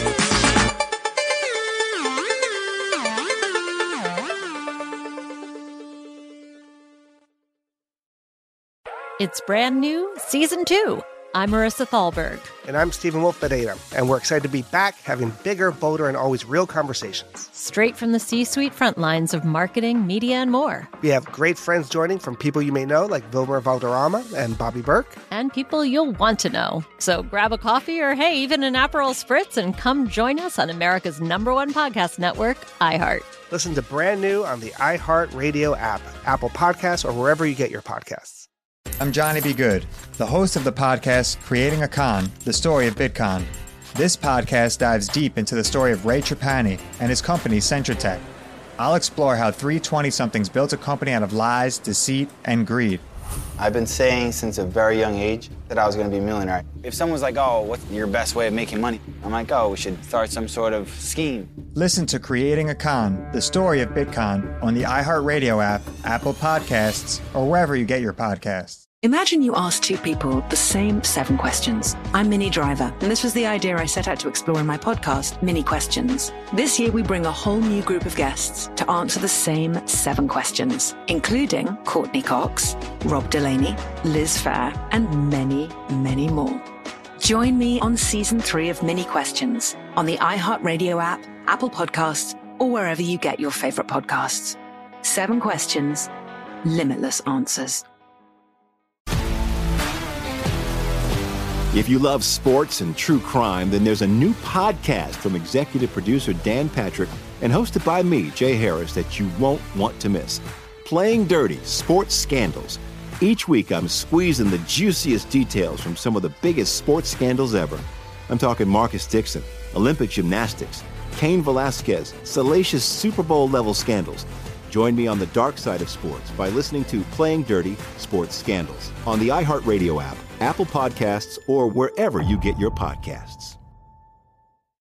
It's brand new, Season 2. I'm Marissa Thalberg. And I'm Stephen Wolf Bedeta, and we're excited to be back having bigger, bolder, and always real conversations. Straight from the C-suite front lines of marketing, media, and more. We have great friends joining, from people you may know, like Wilmer Valderrama and Bobby Burke. And people you'll want to know. So grab a coffee or, hey, even an Aperol Spritz, and come join us on America's #1 podcast network, iHeart. Listen to Brand New on the iHeart Radio app, Apple Podcasts, or wherever you get your podcasts. I'm Johnny B. Good, the host of the podcast Creating a Con, the story of Bitcoin. This podcast dives deep into the story of Ray Trapani and his company Centratech. I'll explore how three 20-somethings built a company out of lies, deceit, and greed. I've been saying since a very young age that I was going to be a millionaire. If someone's like, oh, what's your best way of making money? I'm like, oh, we should start some sort of scheme. Listen to Creating a Con, the story of Bitcoin, on the iHeartRadio app, Apple Podcasts, or wherever you get your podcasts. Imagine you ask two people the same 7 questions. I'm Minnie Driver, and this was the idea I set out to explore in my podcast, Mini Questions. This year, we bring a whole new group of guests to answer the same 7 questions, including Courtney Cox, Rob Delaney, Liz Phair, and many, many more. Join me on Season 3 of Mini Questions on the iHeartRadio app, Apple Podcasts, or wherever you get your favorite podcasts. 7 questions, limitless answers. If you love sports and true crime, then there's a new podcast from executive producer Dan Patrick and hosted by me, Jay Harris, that you won't want to miss. Playing Dirty: Sports Scandals. Each week, I'm squeezing the juiciest details from some of the biggest sports scandals ever. I'm talking Marcus Dixon, Olympic gymnastics, Cain Velasquez, salacious Super Bowl-level scandals. Join me on the dark side of sports by listening to Playing Dirty: Sports Scandals on the iHeartRadio app, Apple Podcasts, or wherever you get your podcasts.